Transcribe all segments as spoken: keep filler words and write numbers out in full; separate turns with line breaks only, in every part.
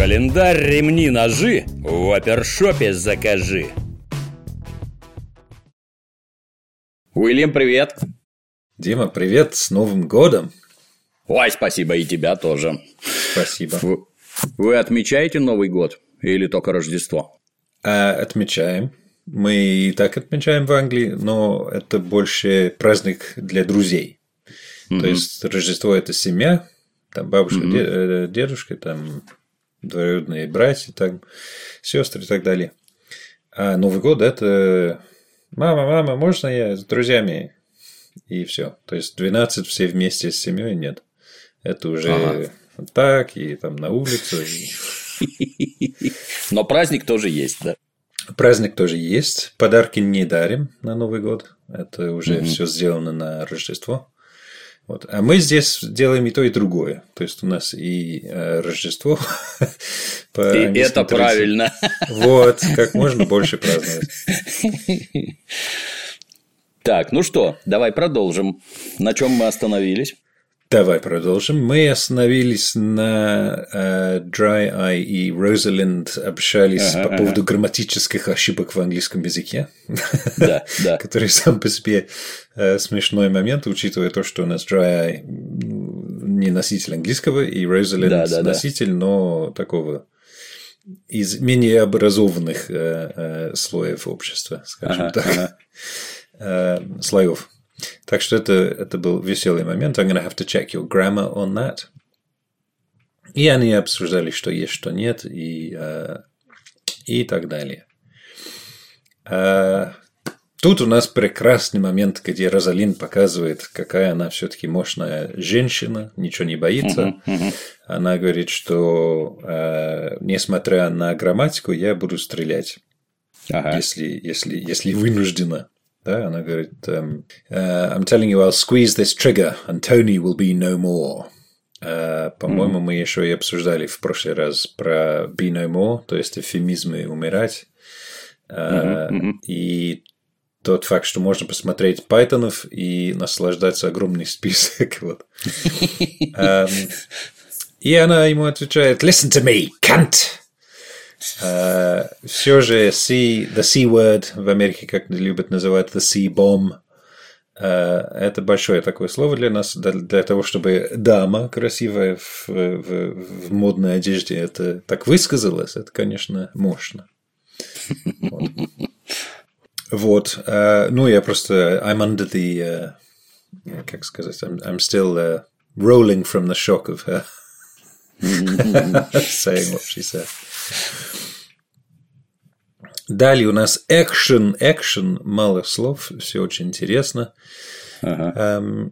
Календарь, ремни, ножи в опершопе закажи. Уильям, привет.
Дима, привет, с Новым годом.
Ой, спасибо, и тебя тоже.
Спасибо.
Вы, вы отмечаете Новый год или только Рождество?
А, отмечаем. Мы и так отмечаем в Англии, но это больше праздник для друзей. Mm-hmm. То есть Рождество – это семья, там бабушка, mm-hmm. дедушка, там двоюродные братья, там сестры и так далее. А Новый год – это мама, мама, можно я с друзьями? И все. То есть двенадцать все вместе с семьей нет. Это уже ага. так, и там на улицу. И...
Но праздник тоже есть, да?
Праздник тоже есть. Подарки не дарим на Новый год. Это уже mm-hmm. все сделано на Рождество. Вот. А мы здесь делаем и то, и другое. То есть у нас и э, Рождество.
И это правильно.
Вот, как можно больше праздновать.
Так, ну что, давай продолжим. На чем мы остановились?
Давай продолжим. Мы остановились на uh, Dry Eye и Rosalind общались ага, по поводу ага. грамматических ошибок в английском языке.
Да, да.
Который сам по себе uh, смешной момент, учитывая то, что у нас Dry Eye не носитель английского, и Rosalind да, да, носитель, да. но такого из менее образованных uh, uh, слоев общества, скажем ага, так. Ага. Uh, слоев. Так что это, это был веселый момент. I'm gonna have to check your grammar on that. И они обсуждали, что есть, что нет, и, uh, и так далее. Uh, тут у нас прекрасный момент, где Розалинд показывает, какая она все-таки мощная женщина, ничего не боится. Uh-huh, uh-huh. Она говорит, что uh, несмотря на грамматику, я буду стрелять, uh-huh. если, если, если вынуждена. Да, она говорит, um, uh, I'm telling you, I'll squeeze this trigger, and Tony will be no more. Uh, по-моему, mm-hmm. мы еще и обсуждали в прошлый раз про be no more, то есть эвфемизмы умирать. Uh, mm-hmm. И тот факт, что можно посмотреть пайтонов и наслаждаться огромный список. Вот. um, и она ему отвечает, listen to me, cunt! Uh, все же C, the C-word в Америке, как любят называть, the C-bomb, uh, это большое такое слово для нас, для, для того, чтобы дама красивая в, в, в модной одежде это так высказалась, это, конечно, мощно. Вот. Вот. Uh, ну, я просто I'm under the, uh, как сказать, I'm, I'm still uh, rolling from the shock of her saying what she said. Далее у нас экшен, экшен, мало слов, все очень интересно. Uh-huh. Um,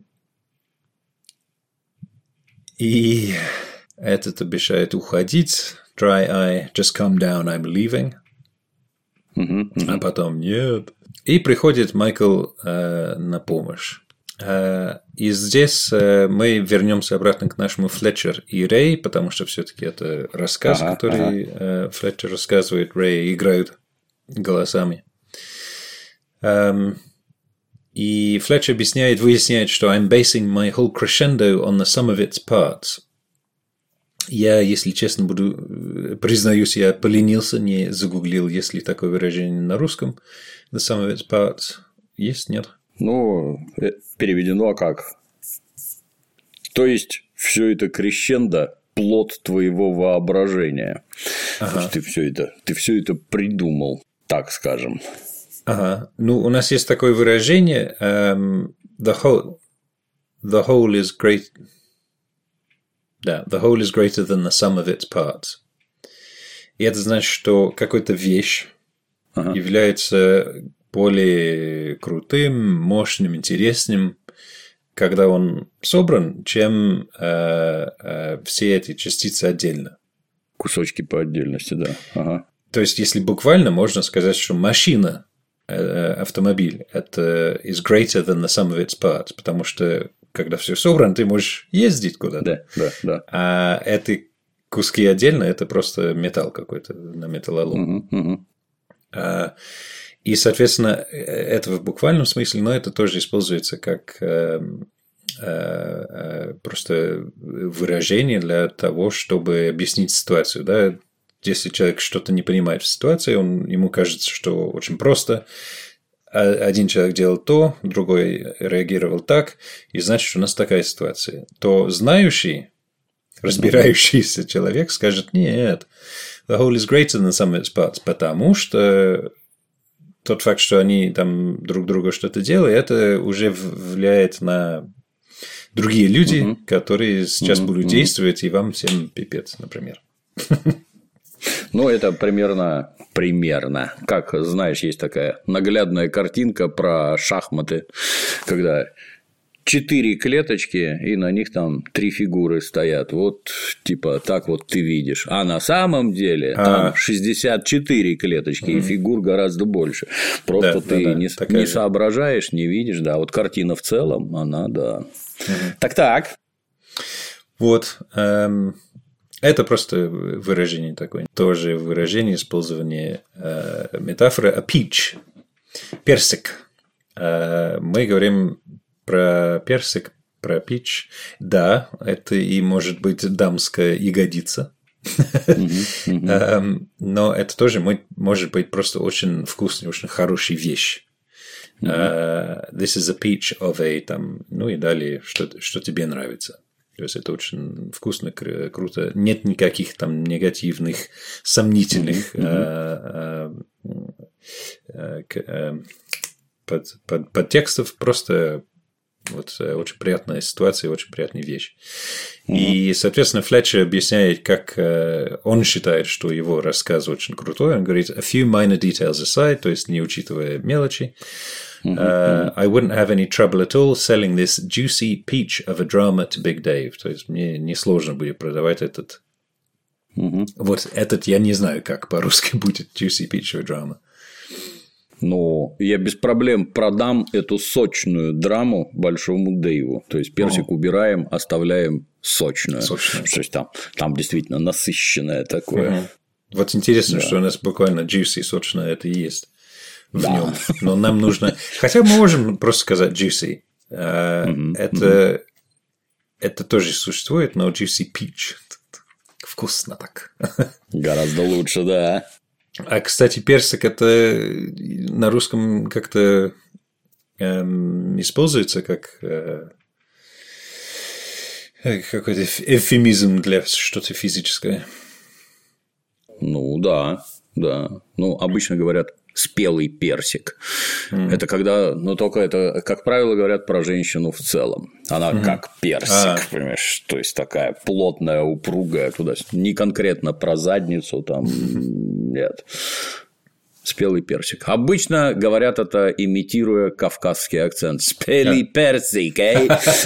и этот обещает уходить. Dry eye, just come down, I'm leaving. Uh-huh, uh-huh. А потом нет. И приходит Майкл uh, на помощь. Uh, и здесь uh, мы вернемся обратно к нашему Флетчер и Рэй, потому что все-таки это рассказ, ага, который ага. uh, Флетчер рассказывает, Рэй играют голосами. Um, и Флетчер объясняет, выясняет, что I'm basing my whole crescendo on the sum of its parts. Я, если честно, буду признаюсь, я поленился, не загуглил, есть ли такое выражение на русском. The sum of its parts. Есть, нет?
Ну, переведено а как? То есть, все это крещендо – плод твоего воображения. Ага. То есть, ты все это, ты все это придумал, так скажем.
Ага. Ну, у нас есть такое выражение um, the whole, the whole is great. Да, the whole is greater than the sum of its parts. И это значит, что какая-то вещь ага. является более крутым, мощным, интересным, когда он собран, чем э, э, все эти частицы отдельно.
Кусочки по отдельности, да. Ага.
То есть, если буквально можно сказать, что машина, э, автомобиль, это is greater than the sum of its parts, потому что когда все собрано, ты можешь ездить куда-то.
Да, да, да.
А эти куски отдельно, это просто металл какой-то на металлолом. Угу, угу. А, и, соответственно, это в буквальном смысле, но это тоже используется как, просто выражение для того, чтобы объяснить ситуацию. Да? Если человек что-то не понимает в ситуации, он, ему кажется, что очень просто. Один человек делал то, другой реагировал так, и значит, что у нас такая ситуация. То знающий, разбирающийся человек скажет: нет, the whole is greater than some of its parts, потому что тот факт, что они там друг другу что-то делают, это уже влияет на другие люди, uh-huh. которые сейчас uh-huh. будут действовать, и вам всем пипец, например.
Ну, это примерно, примерно, как, знаешь, есть такая наглядная картинка про шахматы, когда четыре клеточки, и на них там три фигуры стоят. Вот, типа, так вот ты видишь. А на самом деле а. там шестьдесят четыре клеточки, mm-hmm. и фигур гораздо больше. Просто да, ты да, да, не, не соображаешь, не видишь, да. Вот картина в целом, она, да. Mm-hmm. Так-так.
Вот. Эм... Это просто выражение такое. Тоже выражение использования э, метафоры a peach. Персик. Э, мы говорим про персик, про peach. Да, это и может быть дамская ягодица. Но это тоже может быть просто очень вкусная, очень хорошая вещь. This is a peach of a там, ну и далее, что тебе нравится. То есть это очень вкусно, круто. Нет никаких там негативных, сомнительных mm-hmm. э, э, э, под, под, подтекстов. Просто вот очень приятная ситуация, очень приятная вещь. Mm-hmm. И, соответственно, Флетчер объясняет, как он считает, что его рассказ очень крутой. Он говорит: a few minor details aside, то есть не учитывая мелочи. Mm-hmm. Uh, I wouldn't have any trouble at all selling this juicy peach of a drama to Big Dave. То есть мне несложно будет продавать этот. Mm-hmm. Вот этот я не знаю, как по-русски будет juicy peach of a drama.
Ну, я без проблем продам эту сочную драму большому Дэйву. То есть персик oh. убираем, оставляем сочную. сочную. То есть там, там действительно насыщенное такое. Mm-hmm.
Вот интересно, да. что у нас буквально juicy, сочное это и есть. В да. нем. Но нам нужно. Хотя мы можем просто сказать juicy. Mm-hmm. Это, mm-hmm. это тоже существует, но juicy peach. Вкусно так.
Гораздо лучше, да.
А, кстати, персик это на русском как-то эм, используется как э, какой-то эвфемизм для что-то физическое.
Ну да, да. Ну, обычно говорят спелый персик. Mm. Это когда, ну, только это, как правило, говорят про женщину в целом. Она mm. как персик, а. понимаешь, то есть такая плотная, упругая, туда не конкретно про задницу, там нет. Спелый персик. Обычно говорят это, имитируя кавказский акцент. Спелый yeah. персик, эй.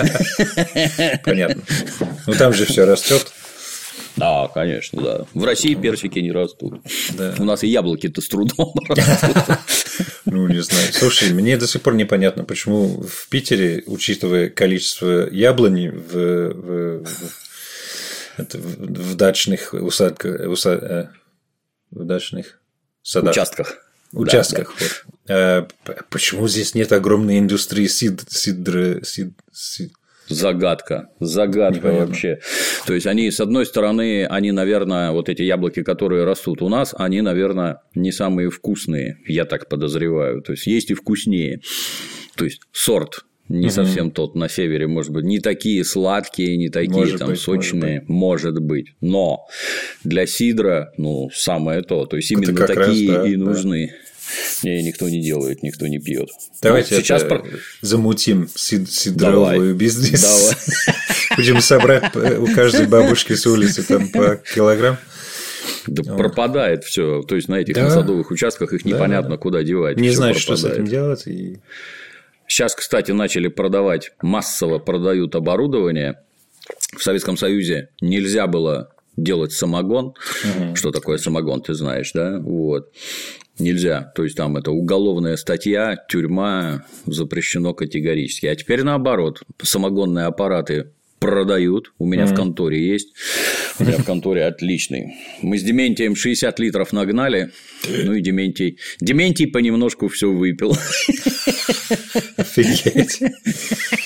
Понятно. Ну там же все растет.
Да, конечно, да. В России персики не растут. Да. У нас и яблоки-то с трудом растут.
Ну, не знаю. Слушай, мне до сих пор непонятно, почему в Питере, учитывая количество яблоней в, в, в, это, в дачных усадках, усад, в дачных садах.
Участках.
Участках. Да, да. Вот. Почему здесь нет огромной индустрии сид, сидра, сид, сид...
Загадка, загадка вообще. То есть они, с одной стороны, они, наверное, вот эти яблоки, которые растут у нас, они, наверное, не самые вкусные, я так подозреваю. То есть есть и вкуснее. То есть сорт не угу. совсем тот на севере, может быть, не такие сладкие, не такие может там быть, сочные, может быть. может быть. Но для сидра, ну, самое то. То есть именно это такие раз, да, и нужны. Да. Не, никто не делает, никто не пьет.
Давайте сейчас про... замутим сид- сидровую бизнес. Давай. Будем собрать у каждой бабушки с улицы там по килограмм.
Да вот. Пропадает все. То есть на этих да. садовых участках их непонятно да. куда девать.
Не знаю, что с этим делать. И...
Сейчас, кстати, начали продавать, массово продают оборудование. В Советском Союзе нельзя было делать самогон. Угу. Что такое самогон, ты знаешь, да? Вот. Нельзя. То есть там это уголовная статья, тюрьма, запрещено категорически. А теперь наоборот. Самогонные аппараты продают. У меня mm-hmm. в конторе есть. У меня в конторе отличный. Мы с Дементием шестьдесят литров нагнали. Ну и Дементий. Дементий понемножку все выпил.
Офигеть.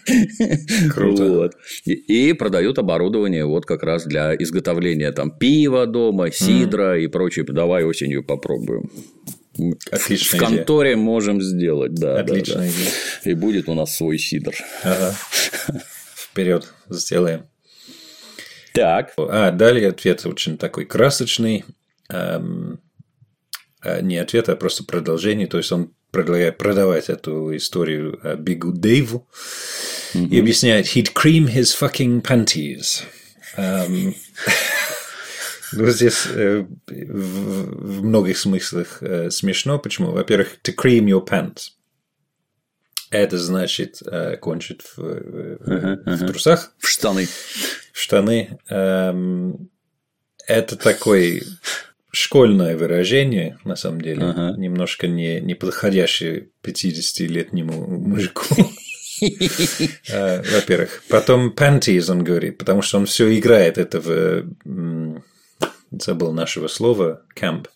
Круто.
Вот. И, и продают оборудование вот как раз для изготовления там пива дома, сидра mm. и прочее. Давай осенью попробуем.
Отличная
В конторе идея. Можем сделать, да.
Отличная
да, да.
идея.
И будет у нас свой сидр.
Ага. Вперед, сделаем.
Так.
А далее ответ очень такой красочный. Эм, не ответ, а просто продолжение. То есть он предлагает продавать эту историю Бигу Дэйву mm-hmm. и объясняет: he'd cream his fucking panties. Эм, ну, здесь э, в, в многих смыслах э, смешно. Почему? Во-первых, to cream your pants. Это значит э, кончить в, в, uh-huh, в uh-huh. трусах.
В штаны.
В штаны. Эм, это такое школьное выражение, на самом деле. Uh-huh. Немножко не, не подходящее пятидесятилетнему мужику. Во-первых. Потом panties он говорит, потому что он все играет. Это в... Забыл нашего слова. Camp.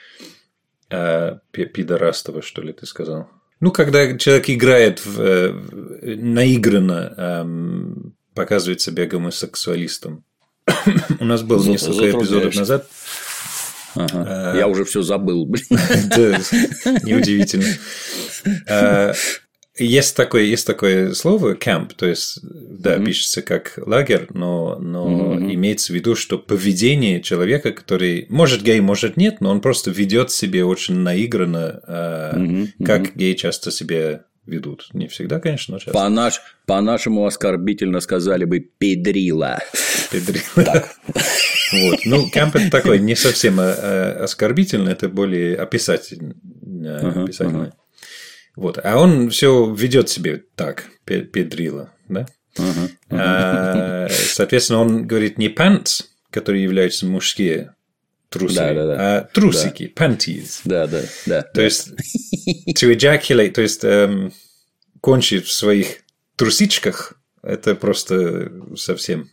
Пидорастова, что ли, ты сказал? Ну, когда человек играет в, в, наигранно, эм, показывает себя гомосексуалистом. У нас было несколько эпизодов назад.
Ага. А, я уже все забыл.
Да, неудивительно. Есть такое, есть такое слово camp, то есть, да, mm-hmm. пишется как лагерь, но, но mm-hmm. имеется в виду, что поведение человека, который может гей, может нет, но он просто ведет себя очень наигранно, mm-hmm. как геи часто себя ведут. Не всегда, конечно, но часто.
По-наш, по-нашему оскорбительно сказали бы педрила.
Педрила. Вот. Ну, camp это такой не совсем оскорбительный, это более описательный.
Uh-huh, uh-huh.
Вот. А он все ведет себе так, педрила, да?
Uh-huh, uh-huh.
А, соответственно, он говорит не pants, которые являются мужские трусы,
да, да, да.
а трусики, да. Panties.
Да, да, да.
То да. есть to ejaculate, то есть эм, кончить в своих трусичках, это просто совсем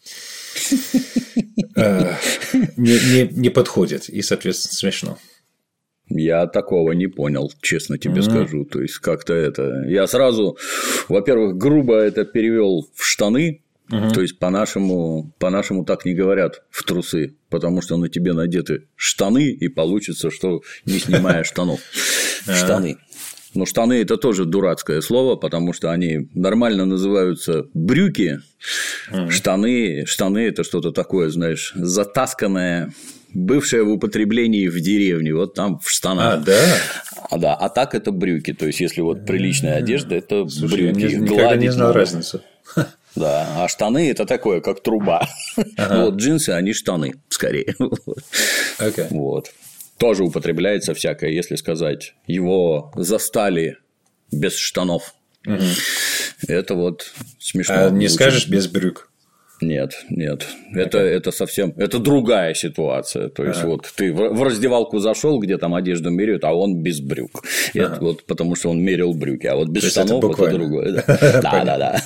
э, не, не, не подходит и, соответственно, смешно.
Я такого не понял, честно тебе mm-hmm. скажу. То есть, как-то это... Я сразу, во-первых, грубо это перевел в штаны. Mm-hmm. То есть, по-нашему, по-нашему так не говорят в трусы, потому что на тебе надеты штаны, и получится, что не снимая штанов. Штаны. Но штаны – это тоже дурацкое слово, потому что они нормально называются брюки. Штаны, штаны – это что-то такое, знаешь, затасканное, бывшее в употреблении в деревне, вот там в штанах.
А, да?
А, да, а так это брюки. То есть, если вот приличная одежда, это
Слушай,
брюки.
Я никогда не знал разницу.
Да, а штаны – это такое, как труба. Ага. Вот джинсы, они штаны, скорее.
Okay.
Вот. Тоже употребляется всякое, если сказать, его застали без штанов. Угу. Это вот смешно.
А не скажешь без брюк?
Нет, нет. Okay. Это, это совсем. Это другая ситуация. То есть, ага. вот ты в раздевалку зашел, где там одежду меряют, а он без брюк. Ага. Это вот потому что он мерил брюки. А вот без То штанов это, это другое. Да, да,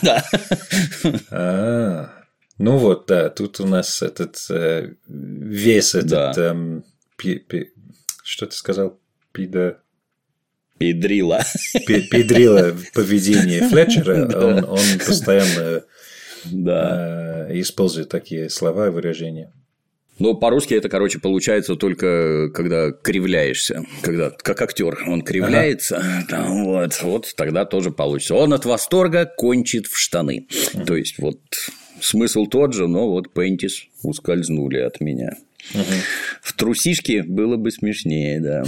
да. Ну вот, да, тут у нас этот весь этот. Что ты сказал? Пидо...
Педрила.
Педрила поведение Флетчера. он, он постоянно да. э, использует такие слова и выражения.
Ну, по-русски это, короче, получается только когда кривляешься. Когда, как актер, он кривляется, ага. там, вот, вот тогда тоже получится. Он от восторга кончит в штаны. Ага. То есть, вот смысл тот же, но вот пентис ускользнули от меня. Угу. В трусишке было бы смешнее, да.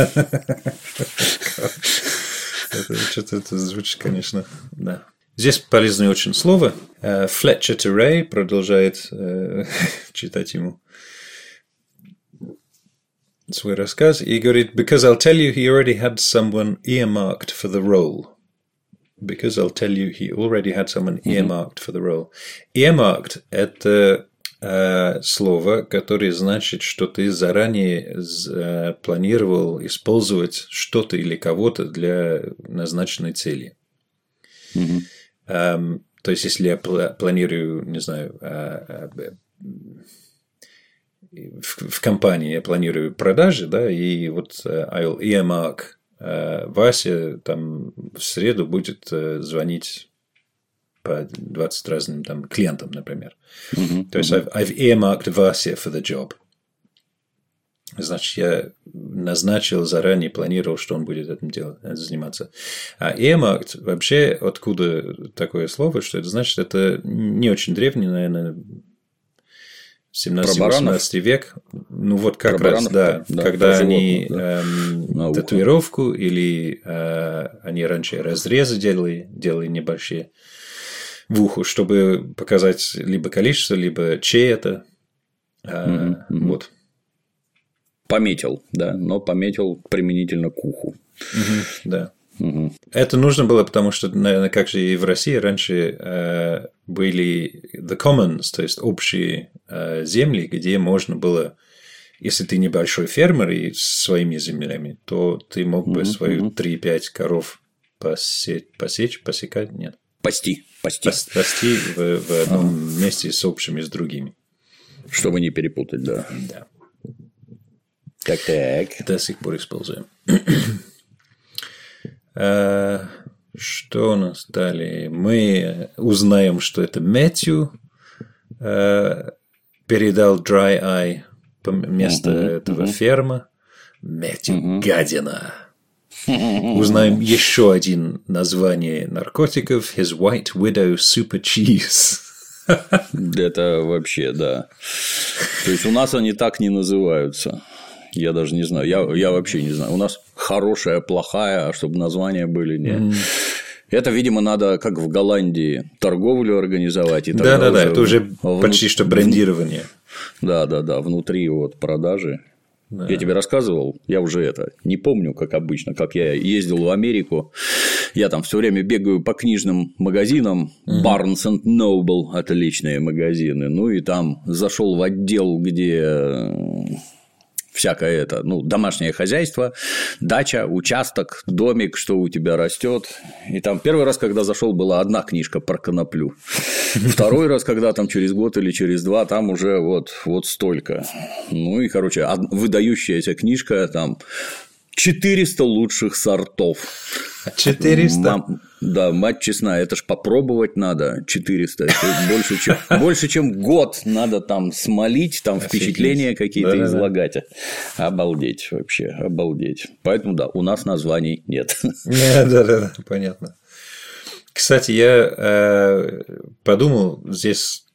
Что-то это звучит, конечно, да. Здесь полезное очень слово. Fletcher Terray продолжает читать ему свой рассказ и говорит: Because I'll tell you he already had someone earmarked for the role. Because I'll tell you he already had someone earmarked for the role. Earmarked – это слово, которое значит, что ты заранее планировал использовать что-то или кого-то для назначенной цели. Mm-hmm. Um, то есть, если я планирую, не знаю, в, в компании я планирую продажи, да, и вот I'll earmark Вася там в среду будет звонить по двадцати разным там клиентам, например.
Mm-hmm.
То есть I've, I've earmarked Вася for the job. Значит, я назначил заранее, планировал, что он будет этим делать, заниматься. А earmarked вообще откуда такое слово, что это значит, это не очень древний, наверное, семнадцатый-восемнадцатый век. Ну вот как Про раз, да, да, когда они да. эм, татуировку или э, они раньше разрезы делали, делали небольшие в ухо, чтобы показать либо количество, либо чей это. Э, mm-hmm. Вот.
Пометил, да, но пометил применительно к уху.
Mm-hmm, да. Угу. Это нужно было, потому что, наверное, как же и в России раньше э, были the commons, то есть общие э, земли, где можно было, если ты небольшой фермер и с своими землями, то ты мог бы угу, свою угу. три-пять коров посечь, посечь, посекать, нет.
Пасти, пасти.
Пас, пасти в, в одном а. месте с общими, с другими.
Чтобы не перепутать, да.
Да.
Так-так.
До сих пор используем. Что у нас далее? Мы узнаем, что это Мэтью передал Dry Eye вместо uh-huh, этого uh-huh. ферма. Мэтью uh-huh. гадина. Uh-huh. Узнаем еще один название наркотиков. His White Widow Super Cheese.
Это вообще, да. То есть у нас они так не называются. Я даже не знаю. Я, я вообще не знаю. У нас хорошая, плохая, а чтобы названия были не. Mm. Это, видимо, надо, как в Голландии, торговлю организовать.
Да, да, да. Это уже внут... почти что брендирование.
Да, да, да. Внутри вот продажи. Да. Я тебе рассказывал, я уже это не помню, как обычно, как я ездил в Америку. Я там все время бегаю по книжным магазинам. Mm-hmm. Barnes энд Noble – отличные магазины. Ну и там зашел в отдел, где всякое это, ну, домашнее хозяйство, дача, участок, домик, что у тебя растет. И там первый раз, когда зашел, была одна книжка про коноплю. Второй раз, когда там через год или через два, там уже вот, вот столько. Ну и, короче, выдающаяся книжка, там четыреста лучших сортов.
четыреста?
Мам, да, мать честная, это ж попробовать надо четыреста. Это больше, чем, больше, чем год надо там смолить, там офигеть. Впечатления какие-то да, излагать. Да. Обалдеть вообще, обалдеть. Поэтому, да, у нас названий нет.
Да, да, да, понятно. Кстати, я э, подумал, здесь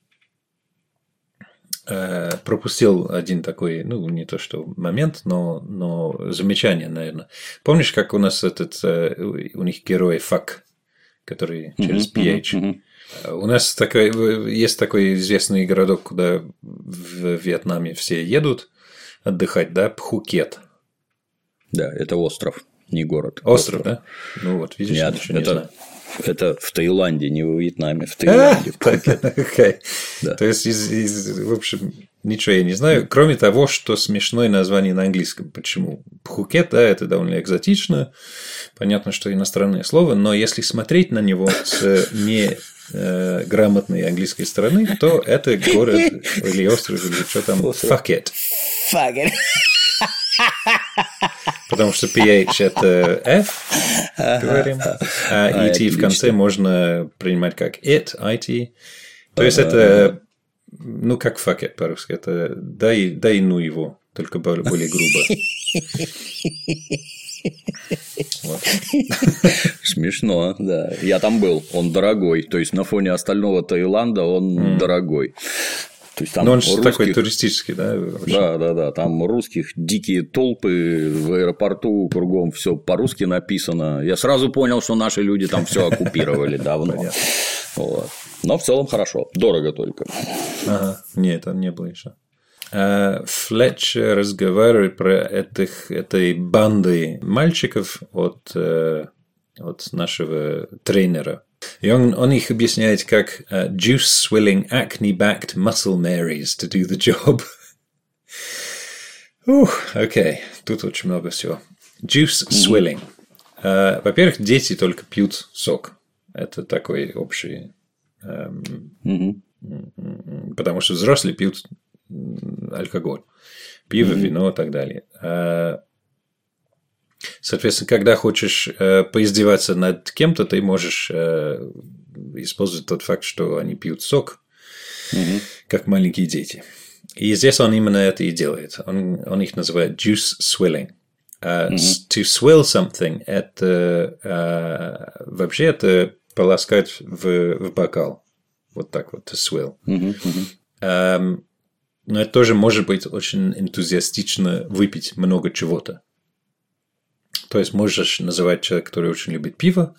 э, пропустил один такой, ну, не то что момент, но, но замечание, наверное. Помнишь, как у нас этот, э, у них герой Фак, который через пи эйч? Uh-huh, uh-huh. У нас такой, есть такой известный городок, куда в Вьетнаме все едут отдыхать, да, Пхукет.
Да, это остров, не город.
Остров, остров. Да? Ну вот, видишь,
Нет,
ничего
это...
не знаю.
Это в Таиланде, не во Вьетнаме, в Таиланде.
Okay. Да. То есть, из, из, в общем, ничего я не знаю, кроме того, что смешное название на английском. Почему? Пхукет, да, это довольно экзотично. Понятно, что иностранное слово, но если смотреть на него с неграмотной английской стороны, то это город или остров, или что там, fuck it.
Fuck it.
Потому что пи эйч это F, говорим, а и ти в конце можно принимать как it, it. То есть это, ну, как fuck it по-русски, это дай, дай ну его, только более, более грубо. Вот.
Смешно, да. Я там был, он дорогой, то есть на фоне остального Таиланда он mm. дорогой. То есть, там
но он же
русских...
такой туристический, да?
Вообще? Да, да, да. Там русских дикие толпы в аэропорту, кругом все по-русски написано. Я сразу понял, что наши люди там все оккупировали давно. Вот. Но в целом хорошо. Дорого только.
Ага. Нет, это не было еще. Флетч разговаривает про этих, этой банды мальчиков от, от нашего тренера. И он, он их объясняет как uh, juice-swilling, acne-backed muscle Marys to do the job. Ух, окей, тут очень много всего. Juice-swilling. Mm-hmm. Uh, во-первых, дети только пьют сок. Это такой общий... Um, mm-hmm. Потому что взрослые пьют алкоголь. Пиво, mm-hmm. вино и так далее. Uh, Соответственно, когда хочешь э, поиздеваться над кем-то, ты можешь э, используют тот факт, что они пьют сок,
угу.
как маленькие дети. И здесь он именно это и делает. Он, он их называет juice swilling. Uh, mm-hmm. To swill something – это uh, вообще это полоскать в, в бокал. Вот так вот, to swill.
Mm-hmm. Mm-hmm.
Um, но это тоже может быть очень энтузиастично выпить много чего-то. То есть можешь называть человека, который очень любит пиво,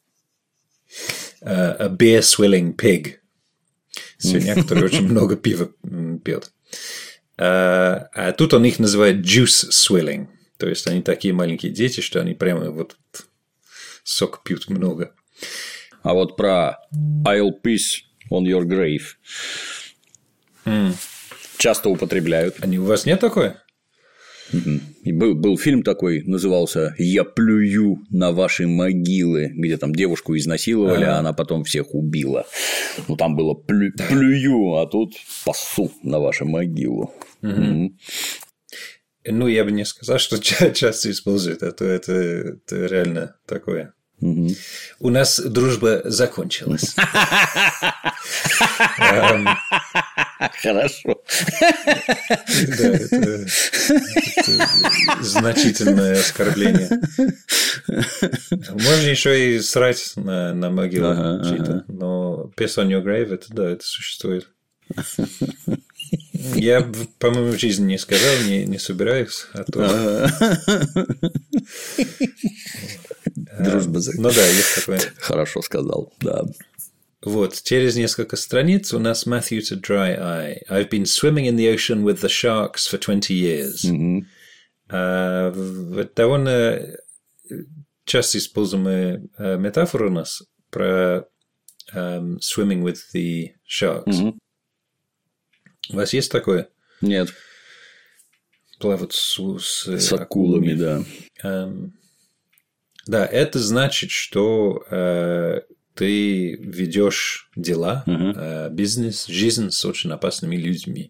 uh, a beer swilling pig. Свинья, которая очень много пива пьет. Uh, а тут он их называет juice swilling. То есть они такие маленькие дети, что они прямо вот сок пьют много.
А вот про I'll piss on your grave
mm.
часто употребляют.
Они у вас нет такой?
И был, был фильм такой, назывался «Я плюю на ваши могилы», где там девушку изнасиловали, а, а она потом всех убила. Ну, там было плю, «плюю», а тут «пасу на вашу могилу».
Mm-hmm. Mm-hmm. Ну, я бы не сказал, что часто используют. Это, это, это реально такое.
Mm-hmm.
У нас дружба закончилась.
Хорошо.
Да, это значительное оскорбление. Можно еще и срать на могилу чьи-то. Но piss on your grave, это да, это существует. Я, по-моему, в жизни не сказал, не, не собираюсь, а то...
Дружба заканчивается.
Ну да, есть такое.
Хорошо сказал, да.
Вот, через несколько страниц у нас Matthew to Dry Eye. I've been swimming in the ocean with the sharks for twenty years.
Mm-hmm.
Uh, довольно часто используемая метафора у нас про um, swimming with the sharks.
Mm-hmm.
У вас есть такое?
Нет.
Плавать с, с,
с акулами, акулами, да.
Um, да, это значит, что uh, ты ведешь дела, uh-huh. uh, бизнес, жизнь с очень опасными людьми.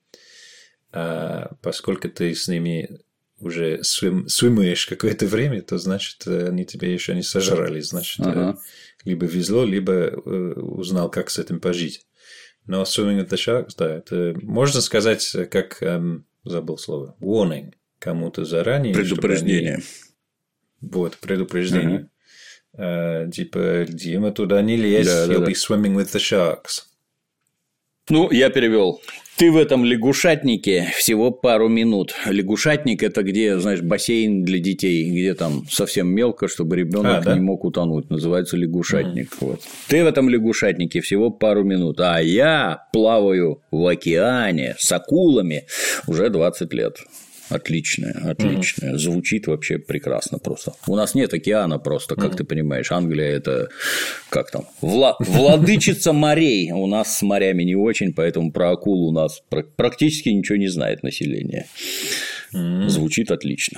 Uh, поскольку ты с ними уже swim, swimаешь какое-то время, то значит, они тебя еще не сожрали. Значит, uh-huh. либо везло, либо uh, узнал, как с этим пожить. Но swimming with the sharks, да, это можно сказать, как, эм, забыл слово, warning кому-то заранее.
Предупреждение.
Они... Вот, предупреждение. Uh-huh. Uh, типа, Дима, туда не лезь, да, you'll да, be да. swimming with the sharks.
Ну, я перевел. Ты в этом лягушатнике всего пару минут. Лягушатник – это где, знаешь, бассейн для детей, где там совсем мелко, чтобы ребенок а, да? не мог утонуть. Называется лягушатник. Mm-hmm. Вот. Ты в этом лягушатнике всего пару минут, а я плаваю в океане с акулами уже двадцать лет. Отличная, отличная. Mm-hmm. Звучит вообще прекрасно просто. У нас нет океана просто, как mm-hmm. ты понимаешь. Англия – это как там? Вла... Владычица морей. У нас с морями не очень, поэтому про акул у нас практически ничего не знает население. Mm-hmm. Звучит отлично.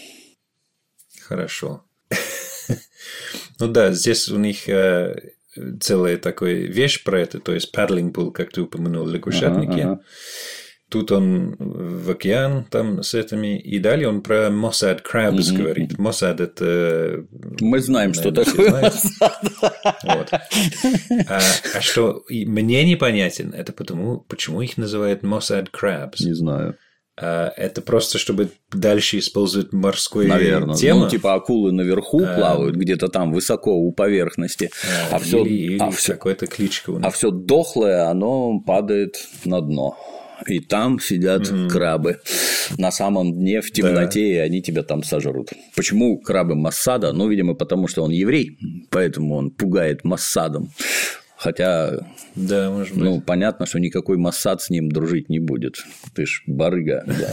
Хорошо. Ну да, здесь у них целая такая вещь про это, то есть paddling pool, как ты упомянул, лягушатники. Тут он в океан там с этими, и далее он про Mossad crabs mm-hmm. говорит. Mossad – это…
Мы знаем, наверное, что такое Mossad.
Вот. А, а что мне непонятен, это потому, почему их называют Mossad crabs.
Не знаю.
А, это просто, чтобы дальше использовать морскую
наверное.
тему.
Ну, типа акулы наверху а, плавают, где-то там высоко у поверхности.
А, а все, или, или
а все,
какой-то кличка у них.
А все дохлое, оно падает на дно. И там сидят mm-hmm. крабы на самом дне в темноте, да. и они тебя там сожрут. Почему крабы Моссада? Ну, видимо, потому что он еврей, поэтому он пугает Моссадом. Хотя,
да, может быть.
Ну, понятно, что никакой Моссад с ним дружить не будет. Ты ж барыга, да.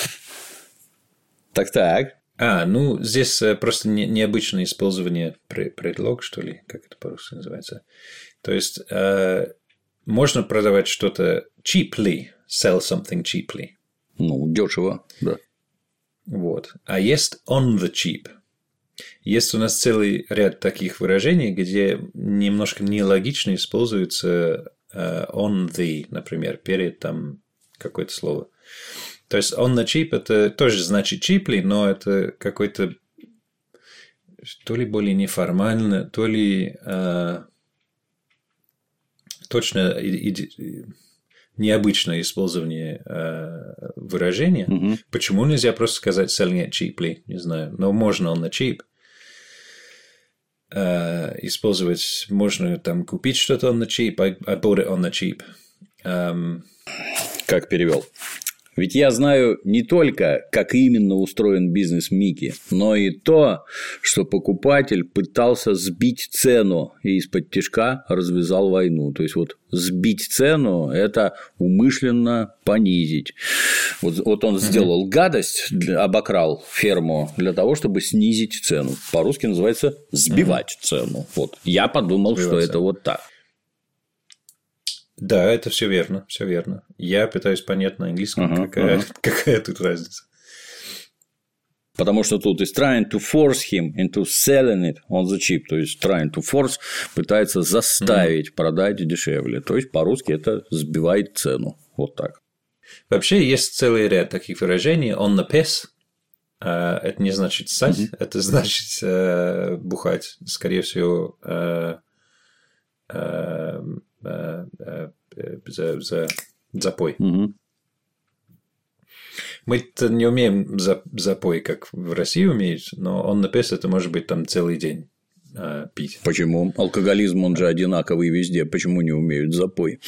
Так-так.
А, ну, здесь просто необычное использование предлог, что ли, как это по-русски называется. То есть, можно продавать что-то cheaply. Sell something cheaply.
Ну, дешево, да.
Вот. А есть on the cheap. Есть у нас целый ряд таких выражений, где немножко нелогично используется uh, on the, например, перед там какое-то слово. То есть on the cheap это тоже значит cheaply, но это какой-то то ли более неформально, то ли uh, точно и, и, необычное использование э, выражения. Mm-hmm. Почему нельзя просто сказать selling it cheaply? Не знаю. Но можно on the cheap. Э, использовать можно там купить что-то on the cheap. I, I bought it on the cheap. Um...
Как перевел? Ведь я знаю не только, как именно устроен бизнес Мики, но и то, что покупатель пытался сбить цену и из-под тишка развязал войну. То есть, вот сбить цену – это умышленно понизить. Вот, вот он сделал гадость, обокрал ферму для того, чтобы снизить цену. По-русски называется «сбивать цену». Вот. Я подумал, сбивать что цену. Это вот так.
Да, это все верно, все верно. Я пытаюсь понять на английском, uh-huh, какая, uh-huh. какая тут разница.
Потому что тут is trying to force him into selling it on the cheap. То есть trying to force пытается заставить uh-huh. продать дешевле. То есть по-русски это сбивает цену. Вот так.
Вообще есть целый ряд таких выражений. On the piss. Это не значит ссать, uh-huh. это значит uh, бухать. Скорее всего, uh, uh, За, за запой.
Угу.
Мы-то не умеем за, запой, как в России умеют, но он на пес это может быть там целый день а, пить.
Почему? Алкоголизм, он же одинаковый везде. Почему не умеют запой?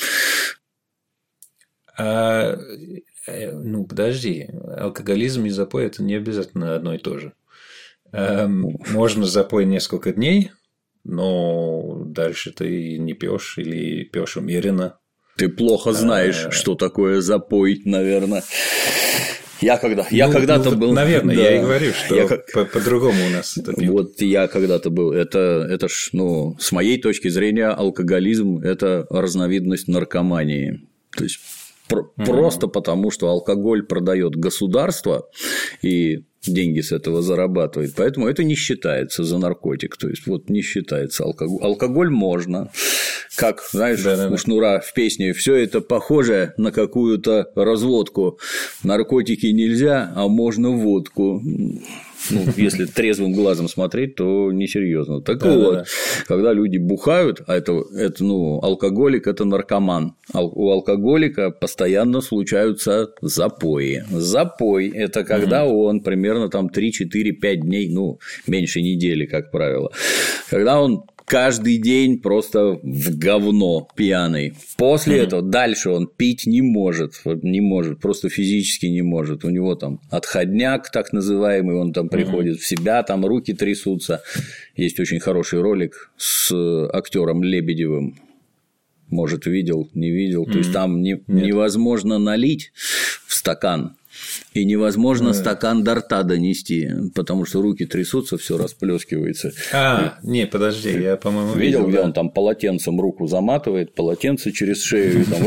А, ну, подожди. Алкоголизм и запой – это не обязательно одно и то же. А, можно запой несколько дней, но дальше ты не пьешь или пьешь умеренно.
Ты плохо знаешь, а... что такое запой, наверное. Я, когда, ну, я когда-то
ну,
был.
Наверное, да, я и говорю, что я... по- по-другому у нас это пьют.
Вот я когда-то был. Это, это ж, ну, с моей точки зрения, алкоголизм – это разновидность наркомании. То есть Про- mm-hmm. просто потому, что алкоголь продает государство и деньги с этого зарабатывает, поэтому это не считается за наркотик. То есть, вот не считается алкоголь. Алкоголь можно, как, знаешь, да, да, у Шнура в песне, все это похоже на какую-то разводку. Наркотики нельзя, а можно водку. Ну, если трезвым глазом смотреть, то несерьезно. Так да, вот, да. Когда люди бухают, а это, это, ну, алкоголик – это наркоман. У алкоголика постоянно случаются запои. Запой – это когда угу. он примерно там три-четыре-пять дней, ну, меньше недели, как правило, когда он каждый день просто в говно пьяный. После mm-hmm. этого дальше он пить не может, не может, просто физически не может. У него там отходняк так называемый, он там mm-hmm. приходит в себя, там руки трясутся. Есть очень хороший ролик с актером Лебедевым. Может, видел, не видел. Mm-hmm. То есть там не, невозможно налить в стакан. И невозможно mm. стакан до рта донести, потому что руки трясутся, все расплескивается.
А, и... не, подожди, я, по-моему, видел.
Видел, где
да?
он там полотенцем руку заматывает, полотенце через шею, и там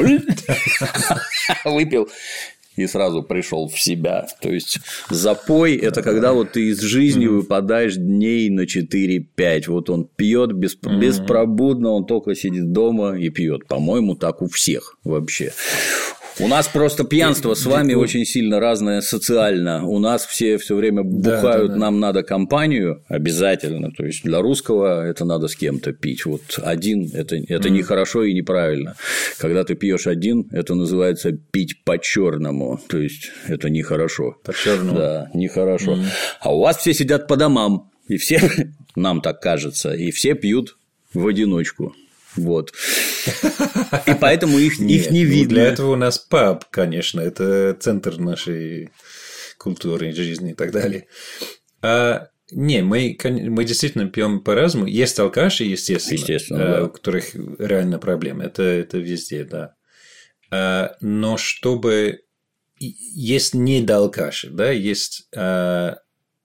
выпил и сразу пришел в себя. То есть запой – это когда вот ты из жизни выпадаешь дней на четыре-пять. Вот он пьет беспробудно, он только сидит дома и пьет. По-моему, так у всех вообще. У нас просто пьянство с вами очень сильно разное социально. У нас все все время бухают, да, да, да. Нам надо компанию обязательно. То есть для русского это надо с кем-то пить. Вот один это, это mm. нехорошо и неправильно. Когда ты пьешь один, это называется пить по-черному. То есть это нехорошо.
По-черному.
Да, нехорошо. Mm. А у вас все сидят по домам, и все, нам так кажется, и все пьют в одиночку. Вот. И поэтому их, их не видно.
Для этого у нас паб, конечно, это центр нашей культуры, жизни и так далее. А, не, мы, мы действительно пьем по-разному. Есть алкаши, естественно, естественно а, да. у которых реально проблемы. Это, это везде, да. А, но чтобы... Есть недоалкаши, да, есть... А...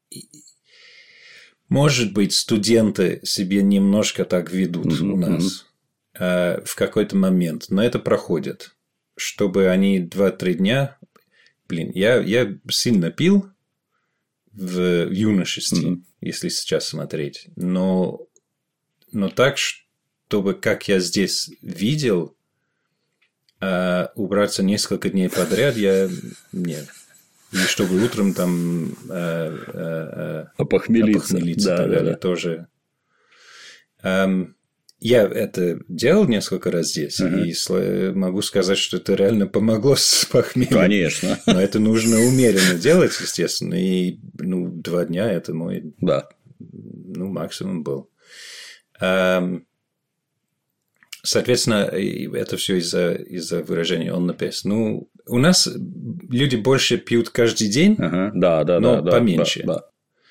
Может быть, студенты себе немножко так ведут mm-hmm. у нас. В какой-то момент, но это проходит, чтобы они два-три дня, блин, я, я сильно пил в юношестве, mm-hmm. если сейчас смотреть, но, но так, чтобы, как я здесь видел, убраться несколько дней подряд, я нет. И чтобы утром там опохмелиться,
опохмелиться
да, да, да. тоже. Я это делал несколько раз здесь, uh-huh. и могу сказать, что это реально помогло с похмельем.
Конечно.
Но это нужно умеренно делать, естественно, и ну, два дня это мой
да.
ну, максимум был. Соответственно, это все из-за, из-за выражения on the piss. Ну, у нас люди больше пьют каждый день,
uh-huh. да, да,
но
да,
поменьше.
Да, да.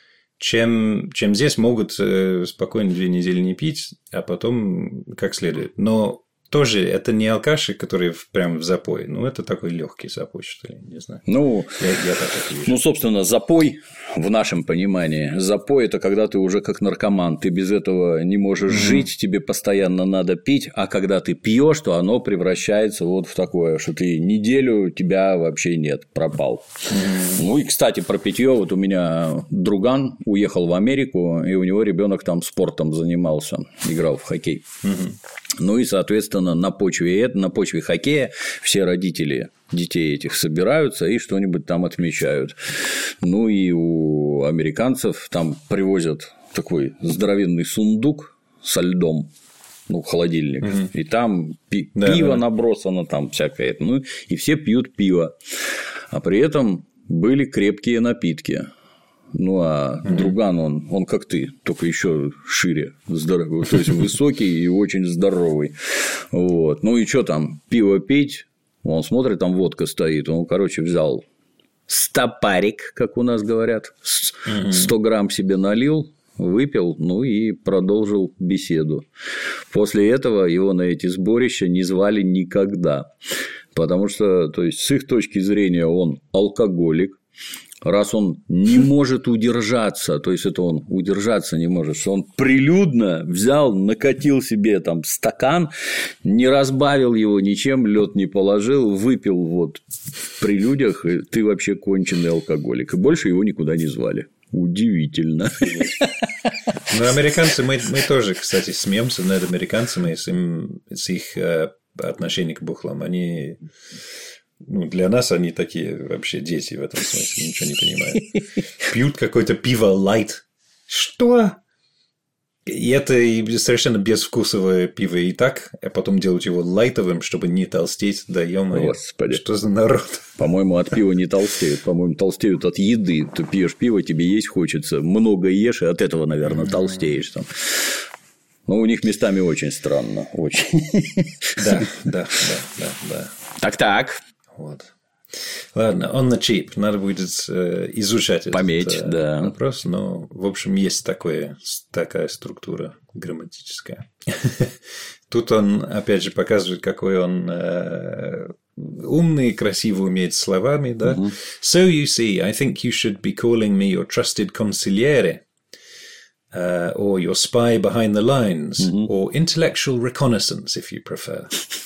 Чем, чем здесь могут спокойно две недели не пить, а потом как следует. Но тоже это не алкаши, которые прям в запой. Ну, это такой легкий запой, что ли, не знаю.
Ну,
я, я так это вижу.
Ну, собственно, запой в нашем понимании. Запой – это когда ты уже как наркоман, ты без этого не можешь mm-hmm. жить, тебе постоянно надо пить, а когда ты пьешь, то оно превращается вот в такое, что ты неделю тебя вообще нет, пропал. Mm-hmm. Ну и, кстати, про питье. Вот у меня друган уехал в Америку, и у него ребенок там спортом занимался, играл в хоккей. Mm-hmm. Ну и, соответственно, на почве, на почве хоккея все родители детей этих собираются и что-нибудь там отмечают. Ну и у американцев там привозят такой здоровенный сундук со льдом, ну, холодильник, угу. и там пи- да, пиво да. набросано, там всякое, ну и все пьют пиво, а при этом были крепкие напитки. Ну, а mm-hmm. друган, он, он как ты, только еще шире, здоровый, то есть высокий и очень здоровый. Вот. Ну и что там, пиво пить? Он смотрит, там водка стоит. Он, короче, взял стопарик, как у нас говорят, сто грамм себе налил, выпил, ну и продолжил беседу. После этого его на эти сборища не звали никогда. Потому что, то есть, с их точки зрения, он алкоголик. Раз он не может удержаться, то есть это он удержаться не может, что он прилюдно взял, накатил себе там стакан, не разбавил его ничем, лед не положил, выпил вот при людях, и ты вообще конченый алкоголик. И больше его никуда не звали. Удивительно.
Ну, американцы, мы, мы тоже, кстати, смеемся над американцами с, им, с их э, отношением к бухлам. Они... Ну, для нас они такие вообще дети в этом смысле, ничего не понимают. Пьют какое-то пиво лайт. Что? И это совершенно безвкусовое пиво и так, а потом делают его лайтовым, чтобы не толстеть. Да ё-моё,
Господи.
Что за народ?
По-моему, от пива не толстеют. По-моему, толстеют от еды. Ты пьешь пиво, тебе есть хочется. Много ешь, и от этого, наверное, толстеешь там. Но у них местами очень странно. Очень.
Да, да, да, да, да.
Так-так.
Вот. Ладно, on the cheap. Надо будет э, изучать
Пометь,
этот э,
да.
вопрос. Но, в общем, есть такое, такая структура грамматическая. Тут он, опять же, показывает, какой он э, умный, красиво умеет словами. Да? Uh-huh. So you see, I think you should be calling me your trusted consigliere. Uh, or your spy behind the lines. Uh-huh. Or intellectual reconnaissance, if you prefer.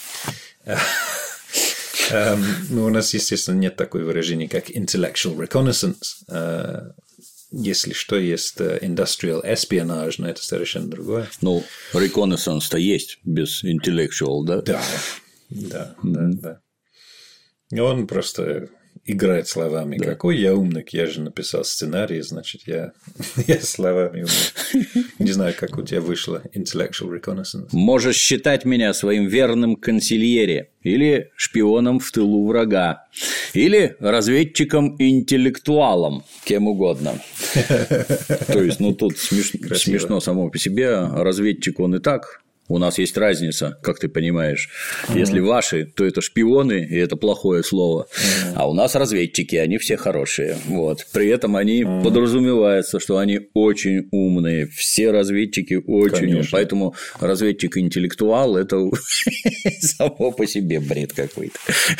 Um, ну, у нас, естественно, нет такой выражения, как intellectual reconnaissance. Uh, если что, есть industrial espionage, но это совершенно другое.
Ну, reconnaissance-то есть без intellectual, да?
Да, да, mm-hmm. да, да. Он просто играет словами. Да. Какой я умник, я же написал сценарий, значит, я, я словами умник. Не знаю, как у тебя вышло intellectual reconnaissance.
Можешь считать меня своим верным консильере, или шпионом в тылу врага, или разведчиком-интеллектуалом, кем угодно. То есть, ну, тут смешно само по себе. Разведчик он и так. У нас есть разница, как ты понимаешь. Uh-huh. Если ваши, то это шпионы, и это плохое слово. Uh-huh. А у нас разведчики, они все хорошие. Вот. При этом они uh-huh. подразумеваются, что они очень умные. Все разведчики очень умные. Поэтому разведчик-интеллектуал – это само по себе бред какой-то.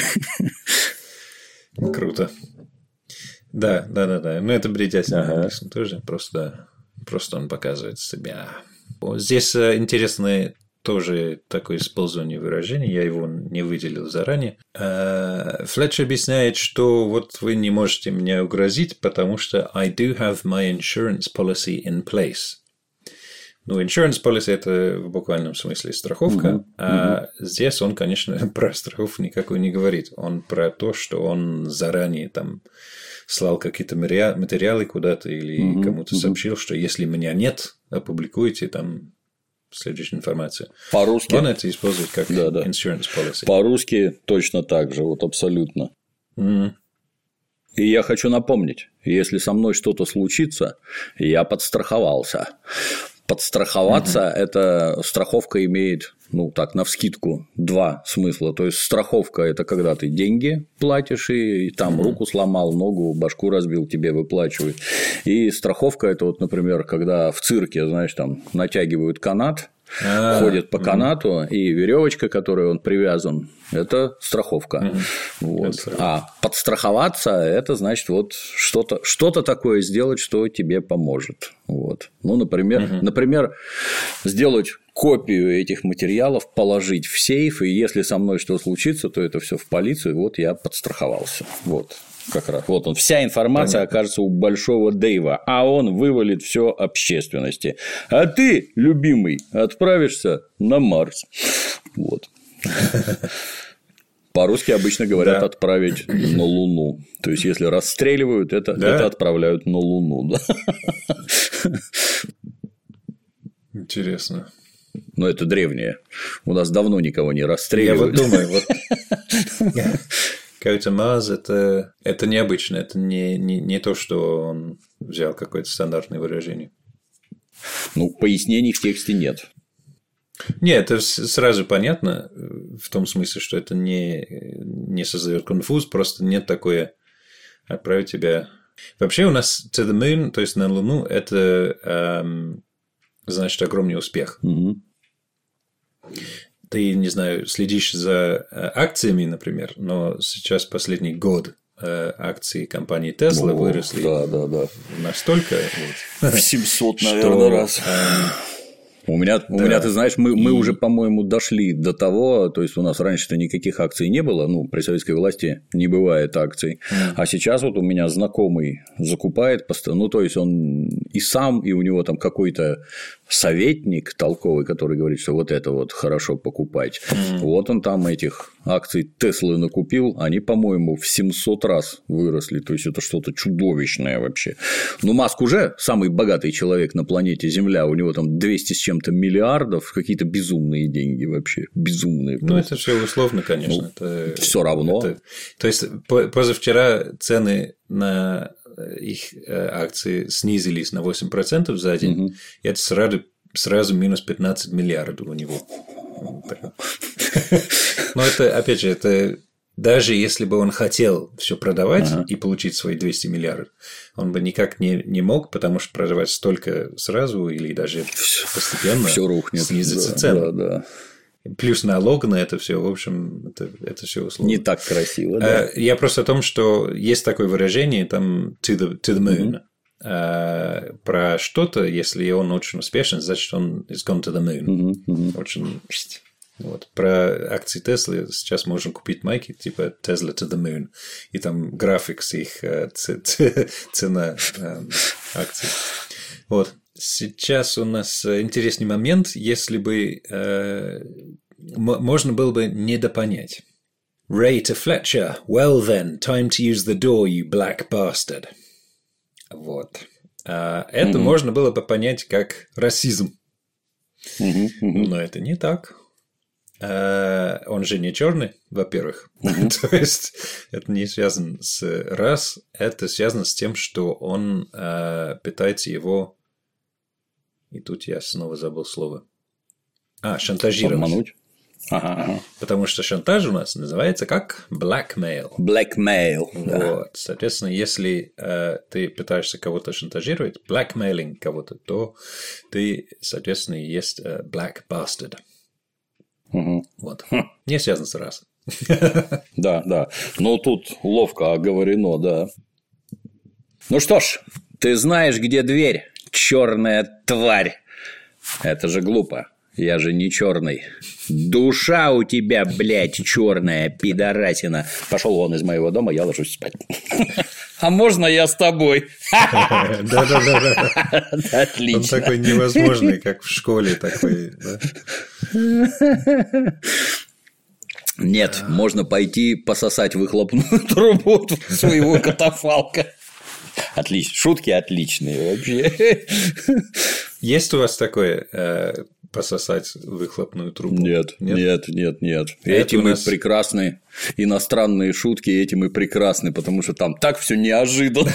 Круто. Да, да, да, да. Ну, это бредятина, ага. тоже. Просто, просто он показывает себя. Здесь интересное тоже такое использование выражения, я его не выделил заранее. Флетчер объясняет, что вот вы не можете мне угрозить, потому что I do have my insurance policy in place. Ну, insurance policy – это в буквальном смысле страховка, uh-huh. а uh-huh. здесь он, конечно, про страховку никакой не говорит. Он про то, что он заранее там слал какие-то материалы куда-то или uh-huh. кому-то uh-huh. сообщил, что если меня нет, опубликуйте там следующую информацию.
По-русски.
Он это использует как
да, да.
insurance policy.
По-русски точно так же, вот абсолютно.
Mm.
И я хочу напомнить, если со мной что-то случится, я подстраховался. Подстраховаться mm-hmm. – это страховка имеет, ну так, навскидку, два смысла. То есть страховка – это когда ты деньги платишь и там mm-hmm. руку сломал, ногу, башку разбил, тебе выплачивают. И страховка – это вот, например, когда в цирке, знаешь, там натягивают канат, А-а-а. ходит по канату, mm-hmm. и веревочка, к которой он привязан, это страховка. Mm-hmm. Вот. А подстраховаться это значит вот что-то, что-то такое сделать, что тебе поможет. Вот. Ну, например, mm-hmm. например, сделать копию этих материалов, положить в сейф, и если со мной что случится, то это все в полицию. Вот я подстраховался. Вот. Как раз. Вот он, вся информация Понятно. окажется у большого Дэйва, а он вывалит все общественности. А ты, любимый, отправишься на Марс. Вот. По-русски обычно говорят да. отправить на Луну. То есть, если расстреливают, это, да? это отправляют на Луну. Да?
Интересно.
Но это древнее. У нас давно никого не расстреливают.
Я вот думаю, вот. Кажется, Марс это, это необычно, это не, не, не то, что он взял какое-то стандартное выражение.
Ну, пояснений в тексте нет.
Нет, это сразу понятно, в том смысле, что это не, не создает конфуз, просто нет такое отправить тебя. Вообще у нас to the moon, то есть на Луну, это эм, значит огромный успех.
Угу.
Ты, не знаю, следишь за акциями, например, но сейчас последний год акции компании Tesla О, выросли
да, да, да.
настолько вот,
в семьсот, наверное, раз. У меня, да. у меня, ты знаешь, мы, мы и... уже, по-моему, дошли до того, то есть у нас раньше-то никаких акций не было, ну, при советской власти не бывает акций, mm. а сейчас вот у меня знакомый закупает постоянно, ну, то есть он и сам, и у него там какой-то советник толковый, который говорит, что вот это вот хорошо покупать, mm. вот он там этих акций Теслы накупил, они, по-моему, в семьсот раз выросли, то есть это что-то чудовищное вообще. Ну, Маск уже самый богатый человек на планете Земля, у него там двести с чем-то миллиардов, какие-то безумные деньги вообще, безумные.
Ну, это все условно, конечно. Ну, это...
Все равно.
Это... То есть позавчера цены на их акции снизились на восемь процентов за день, угу. и это сразу, сразу минус пятнадцать миллиардов у него. Но это, опять же, это даже если бы он хотел все продавать ага. и получить свои двести миллиардов, он бы никак не, не мог, потому что продавать столько сразу или даже постепенно
все рухнет,
снизится
да,
цена.
Да, да.
Плюс налог на это все, в общем, это, это все условно.
Не так красиво. Да?
Я просто о том, что есть такое выражение там to the, to the moon. Mm-hmm. Про что-то, если он очень успешен, значит, он is gone to the moon.
Mm-hmm. Mm-hmm.
Очень. Вот. Про акции Tesla сейчас можно купить майки типа Tesla to the moon. И там график с их ц- ц- цена э, акций. Вот. Сейчас у нас интересный момент, если бы э, м- можно было бы недопонять. Ray to Fletcher. Well then, time to use the door, you black bastard. Вот. А это mm-hmm. можно было бы понять как расизм.
Mm-hmm. Mm-hmm.
Но это не так. Он же не черный, во-первых. Mm-hmm. То есть это не связано с рас, это связано с тем, что он э, пытается его. И тут я снова забыл слово. А, шантажировать.
Обмануть. Ага.
Потому что шантаж у нас называется как blackmail.
Blackmail.
Вот.
Да.
Соответственно, если э, ты пытаешься кого-то шантажировать, blackmailing кого-то, то ты, соответственно, есть э, black bastard.
Угу.
Вот. Не связано с расой.
Да, да. Но тут ловко оговорено, да. Ну что ж, ты знаешь, где дверь, черная тварь. Это же глупо. Я же не черный. Душа у тебя, блядь, черная пидорасина. Пошел вон из моего дома, я ложусь спать. А можно я с тобой?
Да-да-да.
Отлично.
Он такой невозможный, как в школе такой.
Нет, можно пойти пососать выхлопную трубу своего катафалка. Отлично. Шутки отличные вообще.
Есть у вас такое, пососать выхлопную трубу.
Нет, нет, нет, нет. нет. Этим нас... и прекрасны иностранные шутки, этим и прекрасны, потому что там так все неожиданно.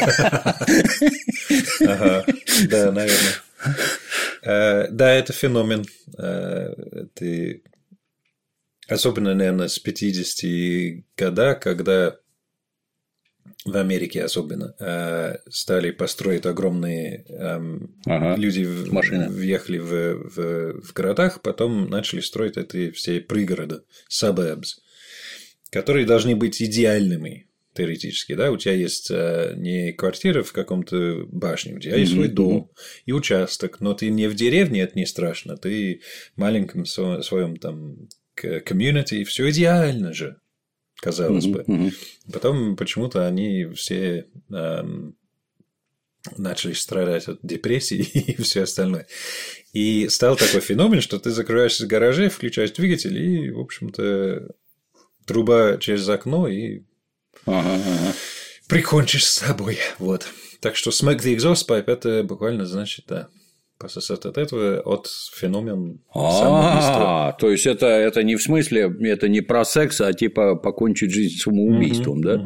Да, наверное. Да, это феномен. Ты... Особенно, наверное, с пятидесятых годов, когда в Америке особенно стали построить огромные ага, люди, машины. Въехали в, в, в городах, потом начали строить эти все пригороды, suburbs, которые должны быть идеальными теоретически, да, у тебя есть не квартира в каком-то башне, у тебя есть mm-hmm. свой дом и участок, но ты не в деревне, это не страшно, ты в маленьком своем там комьюнити, и все идеально же. Казалось mm-hmm. бы. Mm-hmm. Потом почему-то они все эм, начали страдать от депрессии и все остальное. И стал такой феномен, что ты закрываешься в гараже, включаешь двигатель, и, в общем-то, труба через окно, и ага. прикончишь с собой. Вот. Так что smoke the exhaust pipe – это буквально значит, да. Пососать от этого, от феномена самоубийства.
А, то есть это, это не в смысле, это не про секс, а типа покончить жизнь самоубийством, да?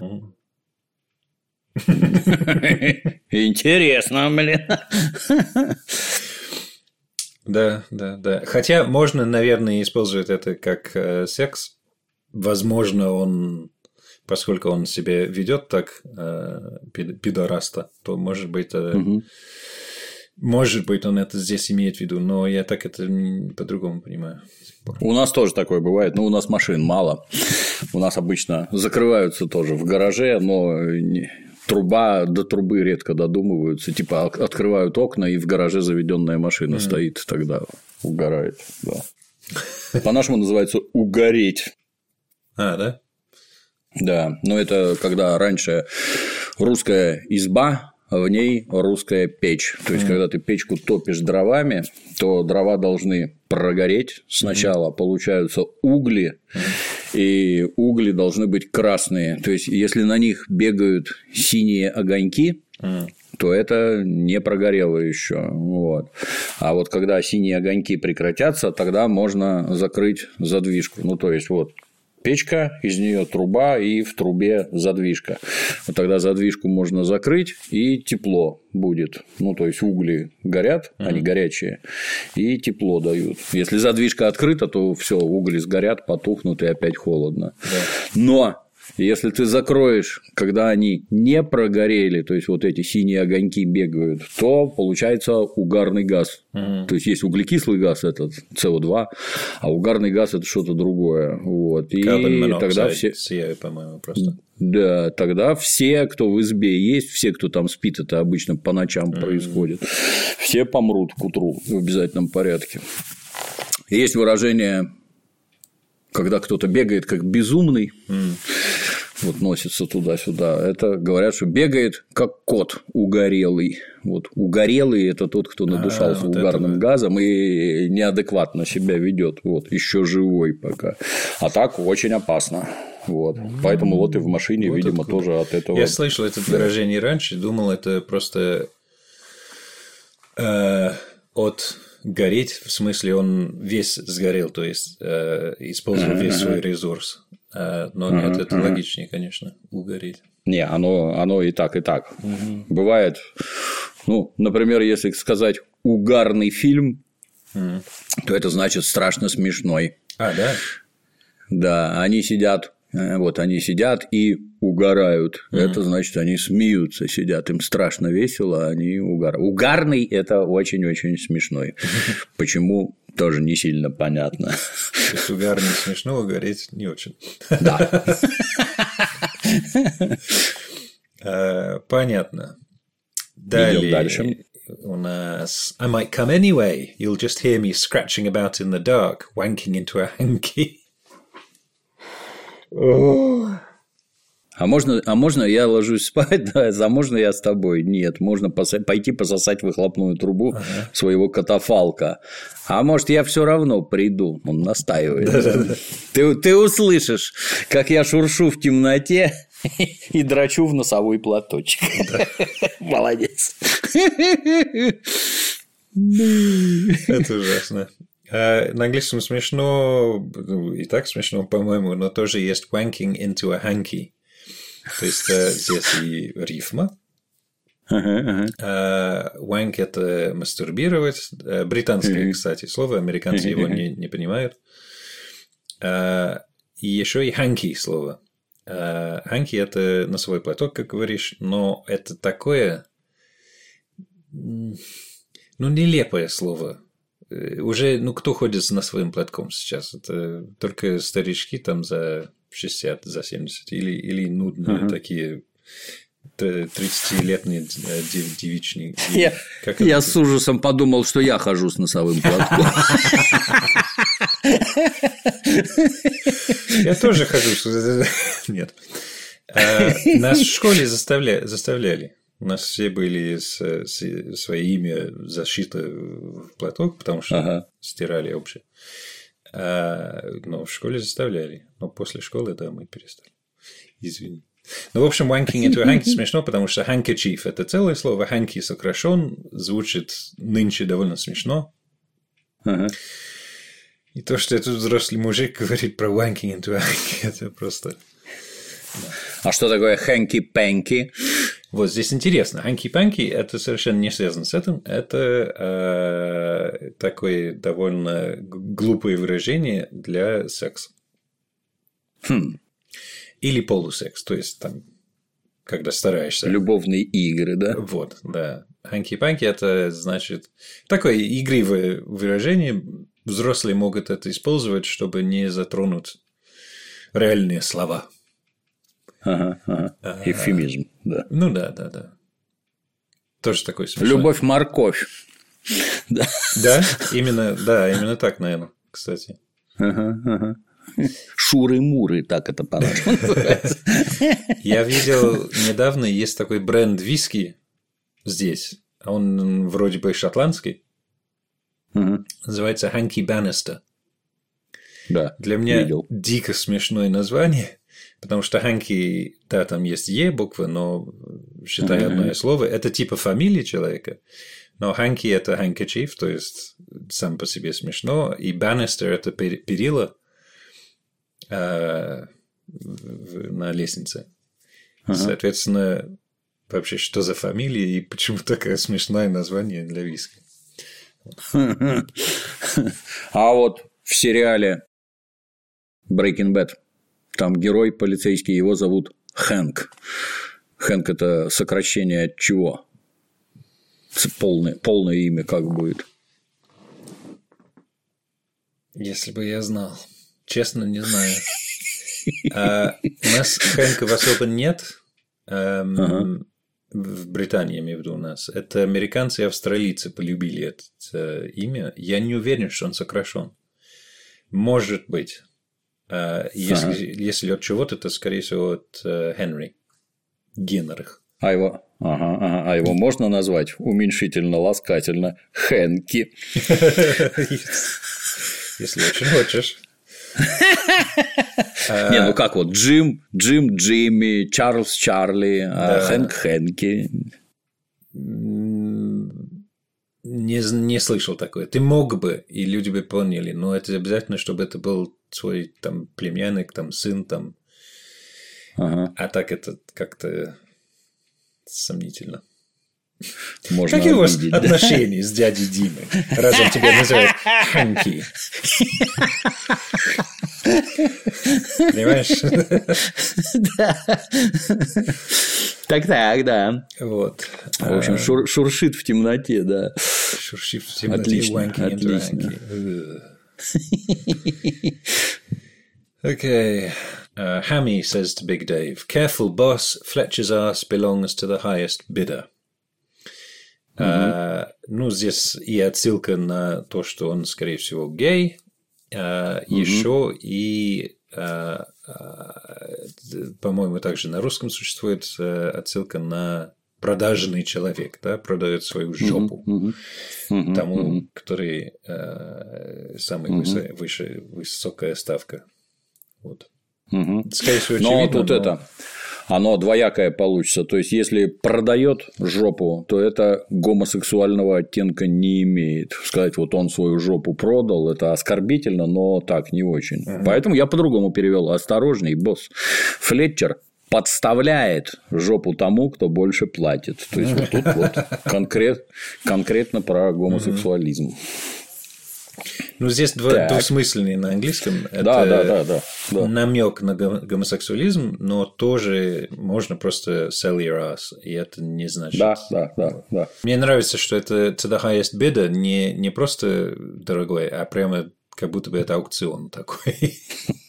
Интересно, блин.
Да, да, да. Хотя можно, наверное, использовать это как секс. Возможно, он, поскольку он себя ведет так пидораста, то может быть. Может быть, он это здесь имеет в виду, но я так это по-другому понимаю.
У нас тоже такое бывает, но у нас машин мало. У нас обычно закрываются тоже в гараже, но труба до трубы редко додумываются. Типа открывают окна, и в гараже заведенная машина mm-hmm. стоит, тогда угорает. Да. По-нашему называется угореть.
А, да?
Да, но это когда раньше русская изба. В ней русская печь. То есть, mm. когда ты печку топишь дровами, то дрова должны прогореть сначала, mm. получаются угли, mm. и угли должны быть красные. То есть, если на них бегают синие огоньки, mm. то это не прогорело еще. Вот. А вот когда синие огоньки прекратятся, тогда можно закрыть задвижку. Ну, то есть, вот. Печка, из нее труба, и в трубе задвижка. Вот тогда задвижку можно закрыть, и тепло будет. Ну, то есть угли горят, mm-hmm. они горячие, и тепло дают. Если задвижка открыта, то все, угли сгорят, потухнут, и опять холодно. Yeah. Но если ты закроешь, когда они не прогорели, то есть вот эти синие огоньки бегают, то получается угарный газ. Mm-hmm. То есть есть углекислый газ, это С О два, а угарный газ это что-то другое. Вот. И тогда все...
Сияю, по-моему, просто.
Да, тогда все, кто в избе есть, все, кто там спит, это обычно по ночам mm-hmm. происходит, все помрут к утру в обязательном порядке. Есть выражение, когда кто-то бегает как безумный, mm. вот носится туда-сюда, это говорят, что бегает как кот угорелый. Вот угорелый – это тот, кто надышался а, вот угарным это... газом и неадекватно себя ведет, вот еще живой пока. А так очень опасно. Вот. Mm-hmm. Поэтому вот и в машине, вот видимо, откуда. Тоже от этого.
Я слышал это выражение раньше, думал, это просто э, от гореть, в смысле, он весь сгорел, то есть э, использовал uh-huh. весь свой ресурс. Э, но uh-huh. нет, это uh-huh. логичнее, конечно, угореть.
Не, оно, оно и так, и так. Uh-huh. Бывает, ну, например, если сказать угарный фильм, uh-huh. то это значит страшно смешной.
А, да?
Да, они сидят. Вот они сидят и угорают. Mm-hmm. Это значит, они смеются, сидят, им страшно весело, они угорают. Угарный – это очень-очень смешной. Mm-hmm. Почему, тоже не сильно понятно.
То есть угарный смешно, угореть не очень.
Да.
Понятно. Далее.
Дальше.
У нас I might come anyway. You'll just hear me scratching about in the dark, wanking into a hanky.
А можно, а можно я ложусь спать, да, а можно я с тобой? Нет, можно поса- пойти пососать выхлопную трубу ага. своего катафалка. А может, я все равно приду? Он настаивает. Да-да-да. Ты, ты услышишь, как я шуршу в темноте и драчу в носовой платочек. Да. Молодец.
Это ужасно. А на английском смешно, ну, и так смешно, по-моему, но тоже есть wanking into a hanky. То есть здесь и рифма.
Ага, ага.
А wank – это мастурбировать. Британское, кстати, слово, американцы его не, не понимают. А, и еще и hanky слово. А, hanky – это носовой платок, как говоришь, но это такое, ну, нелепое слово. Уже, ну, кто ходит с носовым платком сейчас? Это только старички там за шестьдесят, за семьдесят или, или нудные uh-huh. такие тридцатилетние дев, девичники.
Я, я с ужасом подумал, что я хожу с носовым платком.
Я тоже хожу. Нет. Нас в школе заставляли. У нас все были с, с, свое имя зашито в платок, потому что ага. стирали общее. А, но в школе заставляли. Но после школы, да, мы перестали. Извини. Ну, в общем, wanking into a hanky смешно, потому что handkerchief – это целое слово, hanky сокращен, звучит нынче довольно смешно.
Ага.
И то, что этот взрослый мужик говорит про wanking into a hanky, это просто…
Да. А что такое hanky-panky?
Вот здесь интересно. Hanky-panky – это совершенно не связано с этим. Это э, такое довольно глупое выражение для секса.
Хм.
Или полусекс. То есть, там, когда стараешься.
Любовные игры, да?
Вот, да. Hanky-panky – это значит… Такое игривое выражение. Взрослые могут это использовать, чтобы не затронуть реальные слова.
Ага, ага. А, эвфемизм, да.
Ну да, да, да. Тоже такой смешной.
Любовь-морковь.
Да. Да, именно, да, именно так, наверное, кстати.
Ага, ага. Шуры-муры, так это по-нашему называется.
Я видел недавно, есть такой бренд виски здесь. Он вроде бы шотландский.
Угу.
Называется Hanky Bannister.
Да.
Для меня
видел.
Дико смешное название. Потому что hanky, да, там есть Е буква, но считай uh-huh. одно слово. Это типа фамилия человека. Но hanky – это handkerchief, то есть сам по себе смешно. И banister – это перила э, на лестнице. Uh-huh. Соответственно, вообще, что за фамилия и почему такое смешное название для виски?
А вот в сериале Breaking Bad там герой полицейский, его зовут Хэнк. Хэнк – это сокращение от чего? Полное, полное имя как будет?
Если бы я знал. Честно, не знаю. А, у нас Хэнков особо нет. Эм, ага. В Британии, я имею в виду, у нас. Это американцы и австралийцы полюбили это имя. Я не уверен, что он сокращен. Может быть. Если, ага. если от чего-то, то, скорее всего, от Хенри. Генрих.
А его, ага, ага. А его можно назвать уменьшительно-ласкательно Хэнки?
Если очень хочешь.
Не, ну как вот Джим, Джим Джимми, Чарльз Чарли, Хэнк Хэнки.
Не, не слышал такое. Ты мог бы, и люди бы поняли, но это обязательно, чтобы это был свой там племянник, там сын, там.
Ага.
А так это как-то сомнительно.
Можно
Какие
обидеть,
у вас
да?
отношения с дядей Димой, раз он тебя называет Хэнки? Понимаешь?
Да. Так-так, да.
Вот.
В общем, шур, шуршит в темноте, да.
Шуршит в темноте.
Отлично,
отлично. Okay. Uh, Hammy says to Big Dave, "Careful, boss. Fletcher's ass belongs to the highest bidder." Mm-hmm. Uh, ну, здесь и отсылка на то, что он, скорее всего, гей. Uh, mm-hmm. Еще и, uh, uh, по-моему, также на русском существует uh, отсылка на продажный человек, да, продает свою жопу
mm-hmm. Mm-hmm.
тому,
mm-hmm.
который uh, самая mm-hmm. выше, выше, высокая ставка. Вот.
Mm-hmm.
Скорее всего,
но
очевидно,
тут
но...
это... оно двоякое получится. То есть, если продает жопу, то это гомосексуального оттенка не имеет. Сказать, вот он свою жопу продал, это оскорбительно, но так не очень. Угу. Поэтому я по-другому перевел. Осторожней, босс. Флетчер подставляет жопу тому, кто больше платит. То есть, вот тут вот конкрет, конкретно про гомосексуализм.
Ну, здесь два, двусмысленный на английском. Это
да, да, да, да, да.
намек на гомосексуализм, но тоже можно просто sell your ass, и это не значит.
Да, да, да, да.
Мне нравится, что это to the highest bidder не, не просто дорогой, а прямо как будто бы это аукцион такой.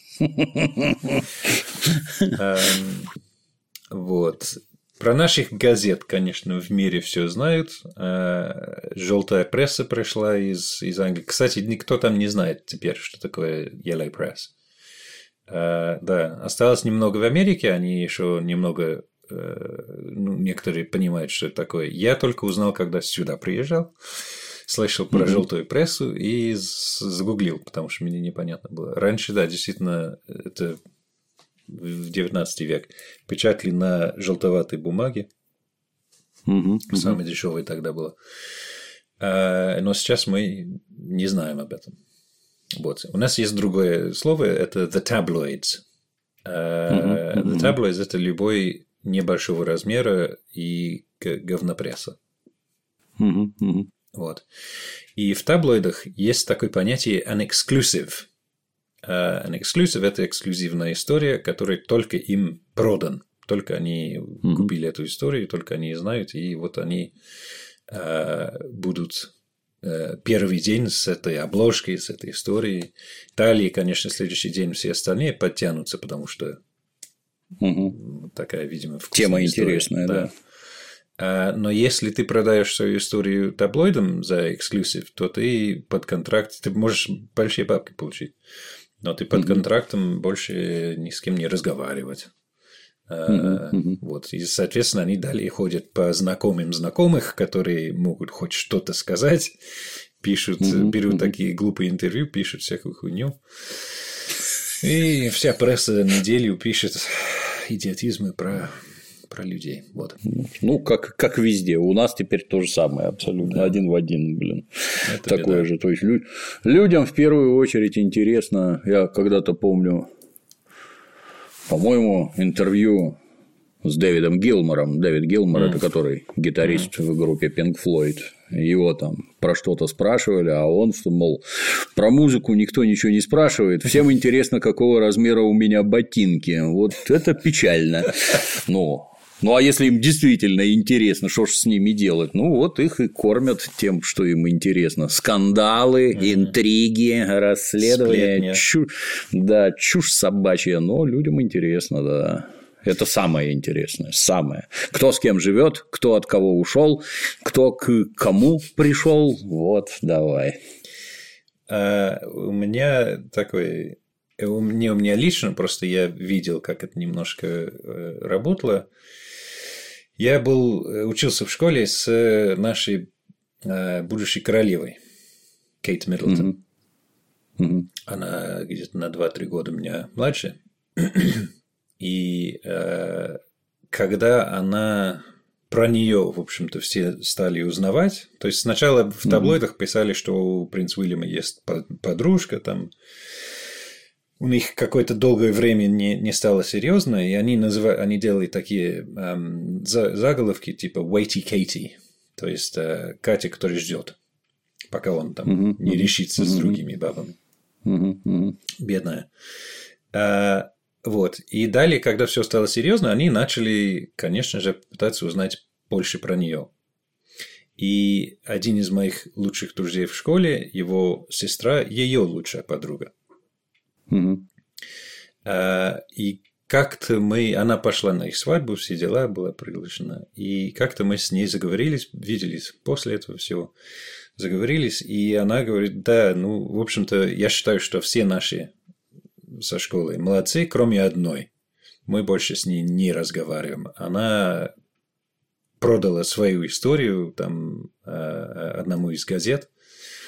Вот. Про наших газет, конечно, в мире все знают. Желтая пресса пришла из, из Англии. Кстати, никто там не знает теперь, что такое Yellow Press. Да, осталось немного в Америке, они еще немного, ну, некоторые понимают, что это такое. Я только узнал, когда сюда приезжал, слышал про mm-hmm. желтую прессу и загуглил, потому что мне непонятно было. Раньше, да, действительно, это в девятнадцатый век печатали на желтоватой бумаге. Mm-hmm. Самое дешевое тогда было. Но сейчас мы не знаем об этом. Вот. У нас есть другое слово, это the tabloids. Mm-hmm. The tabloids – это любой небольшого размера и говнопресса.
Mm-hmm. Mm-hmm.
Вот. И в таблоидах есть такое понятие an exclusive. Uh, an exclusive – это эксклюзивная история, которая только им продан. Только они mm-hmm. купили эту историю, только они знают, и вот они uh, будут uh, первый день с этой обложкой, с этой историей. Далее, конечно, следующий день все остальные подтянутся, потому что mm-hmm. такая, видимо, вкусная
тема
история.
Интересная, да.
да. Но если ты продаешь свою историю таблоидам за эксклюзив, то ты под контракт, ты можешь большие бабки получить, но ты под mm-hmm. контрактом больше ни с кем не разговаривать. Mm-hmm. Вот. И, соответственно, они далее ходят по знакомым знакомых, которые могут хоть что-то сказать, пишут, mm-hmm. берут mm-hmm. такие глупые интервью, пишут всякую хуйню. И вся пресса неделю пишет идиотизмы про... про людей. Вот.
Ну, как, как везде. У нас теперь то же самое абсолютно. Да. Один в один, блин. Это такое беда. Же. То есть, лю- людям в первую очередь интересно. Я когда-то помню, по-моему, интервью с Дэвидом Гилмором. Дэвид Гилмор mm. – это который гитарист mm. в группе Pink Floyd. Его там про что-то спрашивали, а он, мол, про музыку никто ничего не спрашивает. Всем интересно, какого размера у меня ботинки. Вот это печально. Ну, ну, а если им действительно интересно, что ж с ними делать? Ну, вот их и кормят тем, что им интересно. Скандалы, mm-hmm. интриги, расследования. Чушь, да, чушь собачья, но людям интересно, да. Это самое интересное, самое. Кто с кем живет, кто от кого ушел, кто к кому пришел. Вот, давай.
А у меня такой, у меня, у меня лично просто я видел, как это немножко работало. Я был учился в школе с нашей будущей королевой Кейт Миддлтон. Mm-hmm. Mm-hmm. Она где-то на два-три года меня младше. И э, когда она про нее, в общем-то, все стали узнавать, то есть сначала в таблоидах mm-hmm. писали, что у принца Уильяма есть подружка, там у них какое-то долгое время не, не стало серьезно, и они называли, они делали такие эм, заголовки типа Waity Katie, то есть э, Катя, которая ждет, пока он там mm-hmm. не решится mm-hmm. с другими бабами, mm-hmm. бедная. А, Вот. И далее, когда все стало серьезно, они начали, конечно же, пытаться узнать больше про нее. И один из моих лучших друзей в школе, его сестра, ее лучшая подруга. Mm-hmm. А, и как-то мы, она пошла на их свадьбу, все дела, была приглашена. И как-то мы с ней заговорились, виделись после этого всего, заговорились. И она говорит, да, ну, в общем-то, я считаю, что все наши со школы молодцы, кроме одной. Мы больше с ней не разговариваем. Она продала свою историю там одному из газет.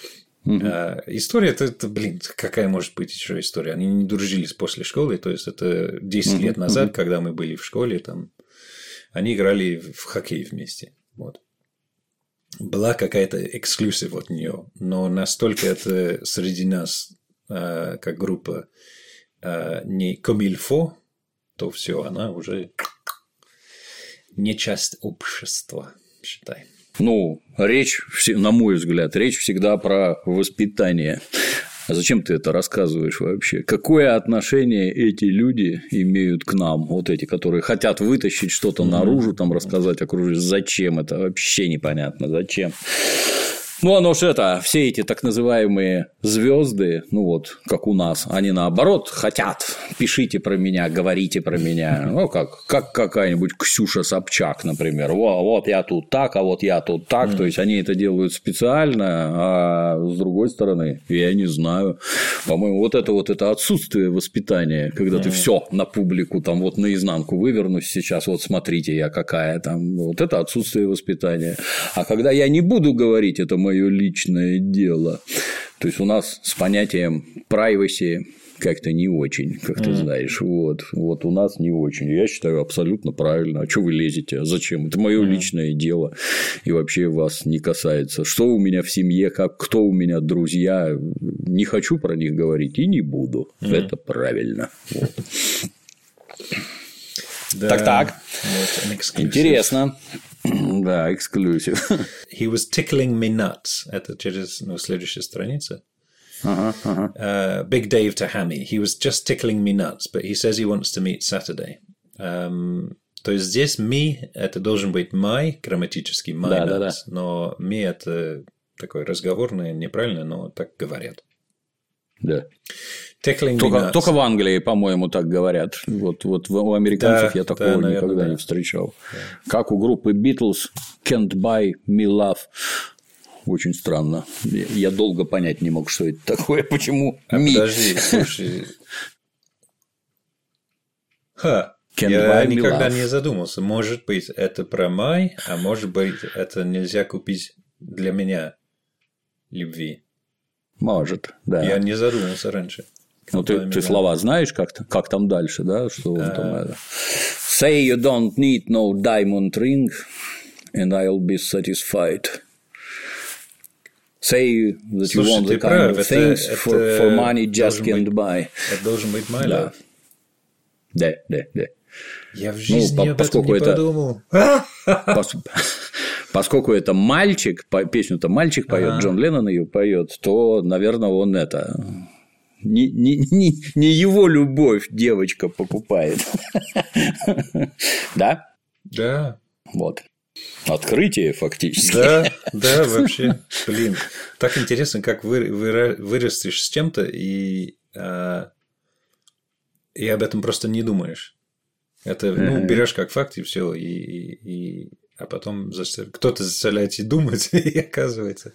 Угу. А, история это, это, блин, какая может быть еще история? Они не дружились после школы, то есть это десять угу. лет назад, угу. когда мы были в школе, там они играли в хоккей вместе. Вот. Была какая-то эксклюзив от нее, но настолько это среди нас, а, как группа, а, не комильфо, то все, она уже не часть общества, считай.
Ну, речь, на мой взгляд, речь всегда про воспитание. А зачем ты это рассказываешь вообще? Какое отношение эти люди имеют к нам? Вот эти, которые хотят вытащить что-то наружу, там рассказать окружающим. Зачем это? Вообще непонятно. Зачем? Ну, оно ж это, все эти так называемые звезды, ну вот, как у нас, они наоборот хотят, пишите про меня, говорите про меня, ну, как, как какая-нибудь Ксюша Собчак, например, вот, вот я тут так, а вот я тут так, mm. то есть они это делают специально, а с другой стороны, я не знаю, по-моему, вот это вот это отсутствие воспитания, когда mm. ты все на публику, там вот наизнанку вывернусь сейчас, вот смотрите, я какая там, вот это отсутствие воспитания, а когда я не буду говорить, это мое личное дело. То есть у нас с понятием privacy как-то не очень, как ты знаешь. Вот. Вот у нас не очень. Я считаю, абсолютно правильно. А что вы лезете? Зачем? Это мое личное дело. И вообще вас не касается. Что у меня в семье, как, кто у меня друзья. Не хочу про них говорить и не буду. Это правильно. Вот. Так-так. Интересно. Да, эксклюзив.
He was tickling me nuts. Это через ну, следующая страница. Uh-huh, uh-huh. Uh, Big Dave to Hammy. He was just tickling me nuts, but he says he wants to meet Saturday. Um, то есть здесь me это должен быть my, грамматический my да, nuts, да, да. Но me это такое разговорное, неправильно, но так говорят.
Да. Только, только в Англии, по-моему, так говорят. Вот, вот у американцев да, я такого да, наверное, никогда да. не встречал. Да. Как у группы Beatles Can't Buy Me Love. Очень странно. Я долго понять не мог, что это такое. Почему?
А me? Подожди, слушай. Ха. Can't я никогда не задумался. Может быть, это про my, а может быть, это нельзя купить для меня любви.
Может, да.
Я не задумался раньше.
Ну, ты, ты слова знаешь, как, как там дальше, да? Что он там это? Say you don't need no diamond ring, and I'll be satisfied. Say that
Слушай,
you want the kind
прав,
of things это, for, это for money just can't
быть,
buy.
Это должен быть my
да.
love.
Да, да, да.
Я в жизни ну, об этом не это... подумал.
Поскольку это мальчик, песню-то мальчик поет, ага. Джон Леннон ее поет, то, наверное, он это не, не, не, не его любовь девочка покупает. Да?
Да.
Вот. Открытие фактически.
Да, да, вообще. Блин, так интересно, как вы, вы, вырастешь с чем-то и, а, и об этом просто не думаешь. Это, ну, берешь как факт и все, и, и, и... а потом застав... кто-то заставляет тебя думать, и оказывается.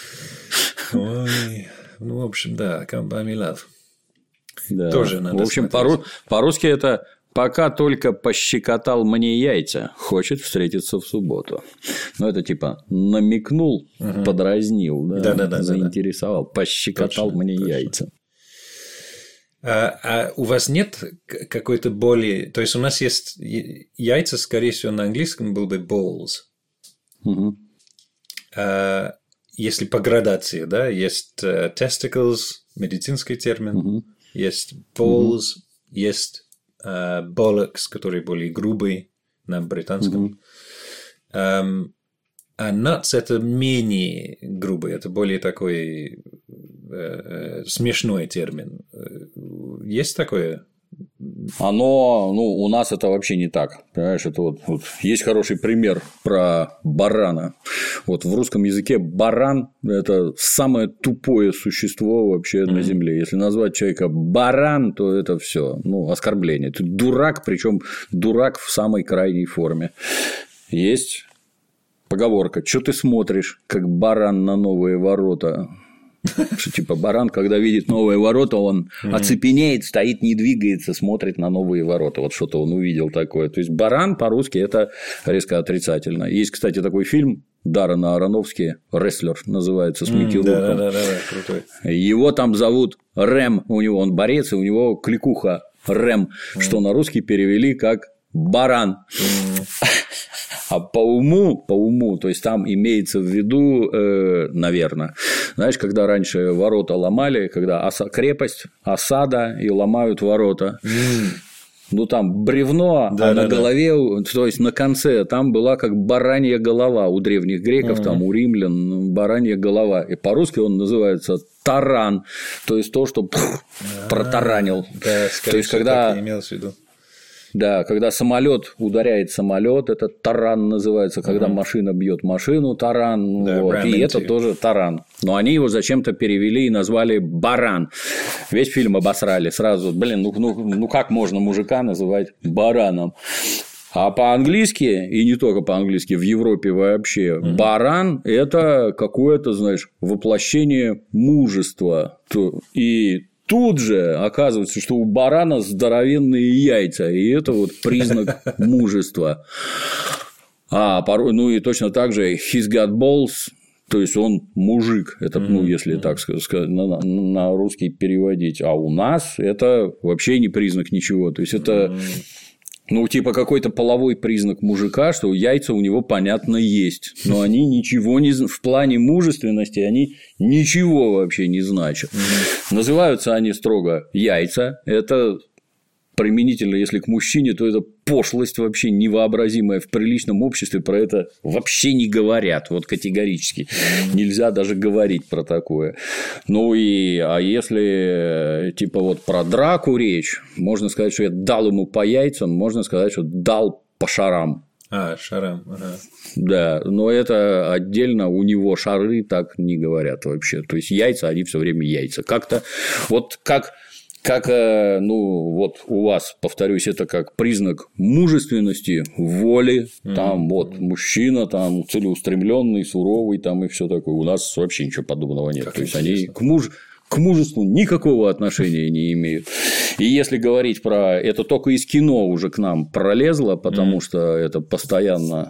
Ой, ну, в общем, да, Can't Buy Me Love.
Да.
Тоже надо
в общем, по- по-русски это пока только пощекотал мне яйца, хочет встретиться в субботу. Ну, это типа намекнул, угу. подразнил, да? Да, да, да, заинтересовал, да. Пощекотал точно, мне точно. Яйца.
А, а у вас нет какой-то более... То есть, у нас есть яйца, скорее всего, на английском был бы balls.
Угу.
А, если по градации, да, есть uh, testicles, медицинский термин, угу. есть balls, угу. есть uh, bollocks, который более грубый на британском. Угу. Um, а nuts – это менее грубый, это более такой э, смешной термин. Есть такое?
Оно, ну, у нас это вообще не так. Понимаешь, это вот, вот есть хороший пример про барана. Вот в русском языке баран – это самое тупое существо вообще mm-hmm. на земле. Если назвать человека баран, то это все, ну, оскорбление. Ты дурак, причем дурак в самой крайней форме. Есть поговорка: что ты смотришь, как баран на новые ворота? Что типа баран, когда видит новые ворота, он mm-hmm. оцепенеет, стоит, не двигается, смотрит на новые ворота. Вот что-то он увидел такое. То есть баран по-русски это резко отрицательно. Есть, кстати, такой фильм Даррен Аронофски, рестлер называется, с Микки
mm,
Рурком.
Да, да, да, да, крутой.
Его там зовут Рэм, у него он борец, и у него кликуха Рэм, mm. что на русский перевели как баран. Mm. А по уму, по уму, то есть там имеется в виду, э, наверное, знаешь, когда раньше ворота ломали, когда оса- крепость, осада, и ломают ворота. Mm. Ну, там бревно, да, а да, на голове, да. То есть на конце, там была как баранья голова у древних греков, угу. там у римлян баранья голова. И по-русски он называется таран, то есть то, что пфф, протаранил.
Да, скорее
то есть,
всего,
когда...
так и имелось в виду.
Да, когда самолет ударяет самолет, это таран называется, когда угу. машина бьет машину, таран, да, вот, и это тоже таран. Но они его зачем-то перевели и назвали баран. Весь фильм обосрали сразу. Блин, ну, ну, ну как можно мужика называть бараном? А по-английски, и не только по-английски, в Европе вообще, угу. баран – это какое-то, знаешь, воплощение мужества. И тут же оказывается, что у барана здоровенные яйца, и это вот признак мужества. А порой, ну и точно так же he's got balls, то есть он мужик, это, mm-hmm. ну, если так сказать, на, на русский переводить. А у нас это вообще не признак ничего. То есть это. Mm-hmm. Ну, типа какой-то половой признак мужика, что яйца у него, понятно, есть. Но они ничего не... В плане мужественности они ничего вообще не значат. Mm-hmm. Называются они строго яйца. Это применительно, если к мужчине, то это пошлость вообще невообразимая. В приличном обществе про это вообще не говорят. Вот категорически. Mm-hmm. Нельзя даже говорить про такое. Ну и а если типа вот про драку речь, можно сказать, что я дал ему по яйцам, можно сказать, что дал по шарам.
А, шарам. Ага.
Да, но это отдельно, у него шары так не говорят вообще. То есть яйца, они все время яйца. Как-то вот как. Как, ну, вот у вас, повторюсь, это как признак мужественности, воли, mm-hmm. там вот мужчина, там целеустремленный, суровый, там и все такое. У нас вообще ничего подобного нет. Как То есть они к, муж... к мужеству никакого отношения не имеют. И если говорить про это, только из кино уже к нам пролезло, потому mm-hmm. что это постоянно.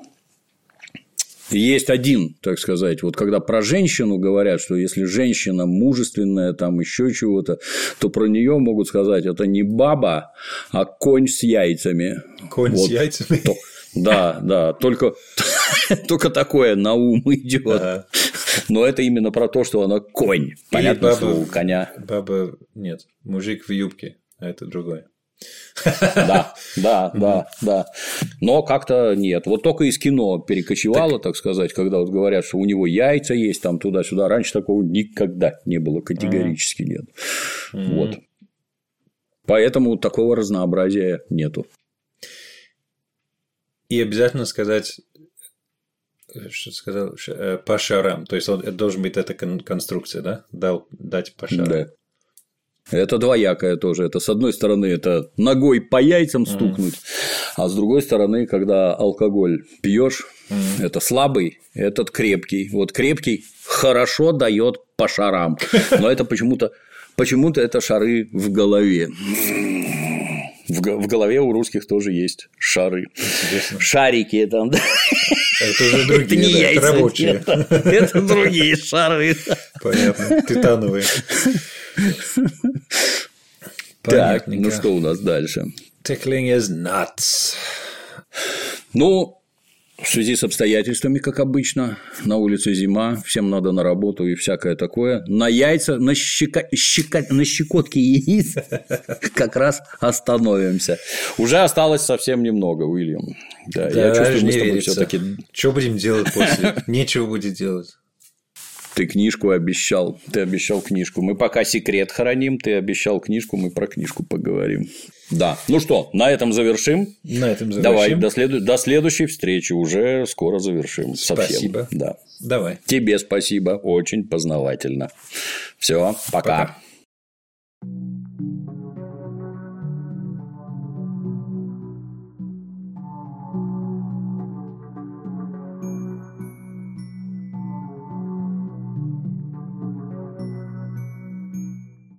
Есть один, так сказать, вот когда про женщину говорят, что если женщина мужественная, там еще чего-то, то про нее могут сказать, это не баба, а конь с яйцами.
Конь вот. С яйцами?
То, да, да, только, только такое на ум идет. Ага. Но это именно про то, что она конь. Понятно, баба, что у коня.
Баба, нет, мужик в юбке, а это другое.
Да, да, да, да. Но как-то нет. Вот только из кино перекочевало, так, так сказать, когда вот говорят, что у него яйца есть там туда-сюда. Раньше такого никогда не было, категорически нет. Mm-hmm. Вот. Поэтому такого разнообразия нету.
И обязательно сказать, что сказал, по шарам. То есть это должен быть эта конструкция, да? Дал, дать по шарам. Да.
Это двоякое тоже. Это, с одной стороны, это ногой по яйцам стукнуть, mm. а с другой стороны, когда алкоголь пьешь, mm. это слабый, этот крепкий. Вот крепкий хорошо дает по шарам. Но это почему-то почему-то это шары в голове. В голове у русских тоже есть шары. Интересно. Шарики там.
Это уже другие, это не да, яйца, это рабочие.
Это, это другие шары.
Понятно. Титановые.
Так, ну что у нас дальше?
Tickling is nuts.
Ну, в связи с обстоятельствами, как обычно, на улице зима, всем надо на работу и всякое такое. На яйца, на, щека... Щека... на щекотке яиц как раз остановимся. Уже осталось совсем немного, Уильям. Да,
да,
я чувствую, мы с тобой все-таки.
Что будем делать после? Нечего будет делать.
Ты книжку обещал, ты обещал книжку. Мы пока секрет храним, ты обещал книжку, мы про книжку поговорим. Да. Ну что, на этом завершим.
На этом завершим.
Давай, до, следу... до следующей встречи. Уже скоро завершим.
Спасибо.
Совсем. Да.
Давай.
Тебе спасибо. Очень познавательно. Все, пока. Пока.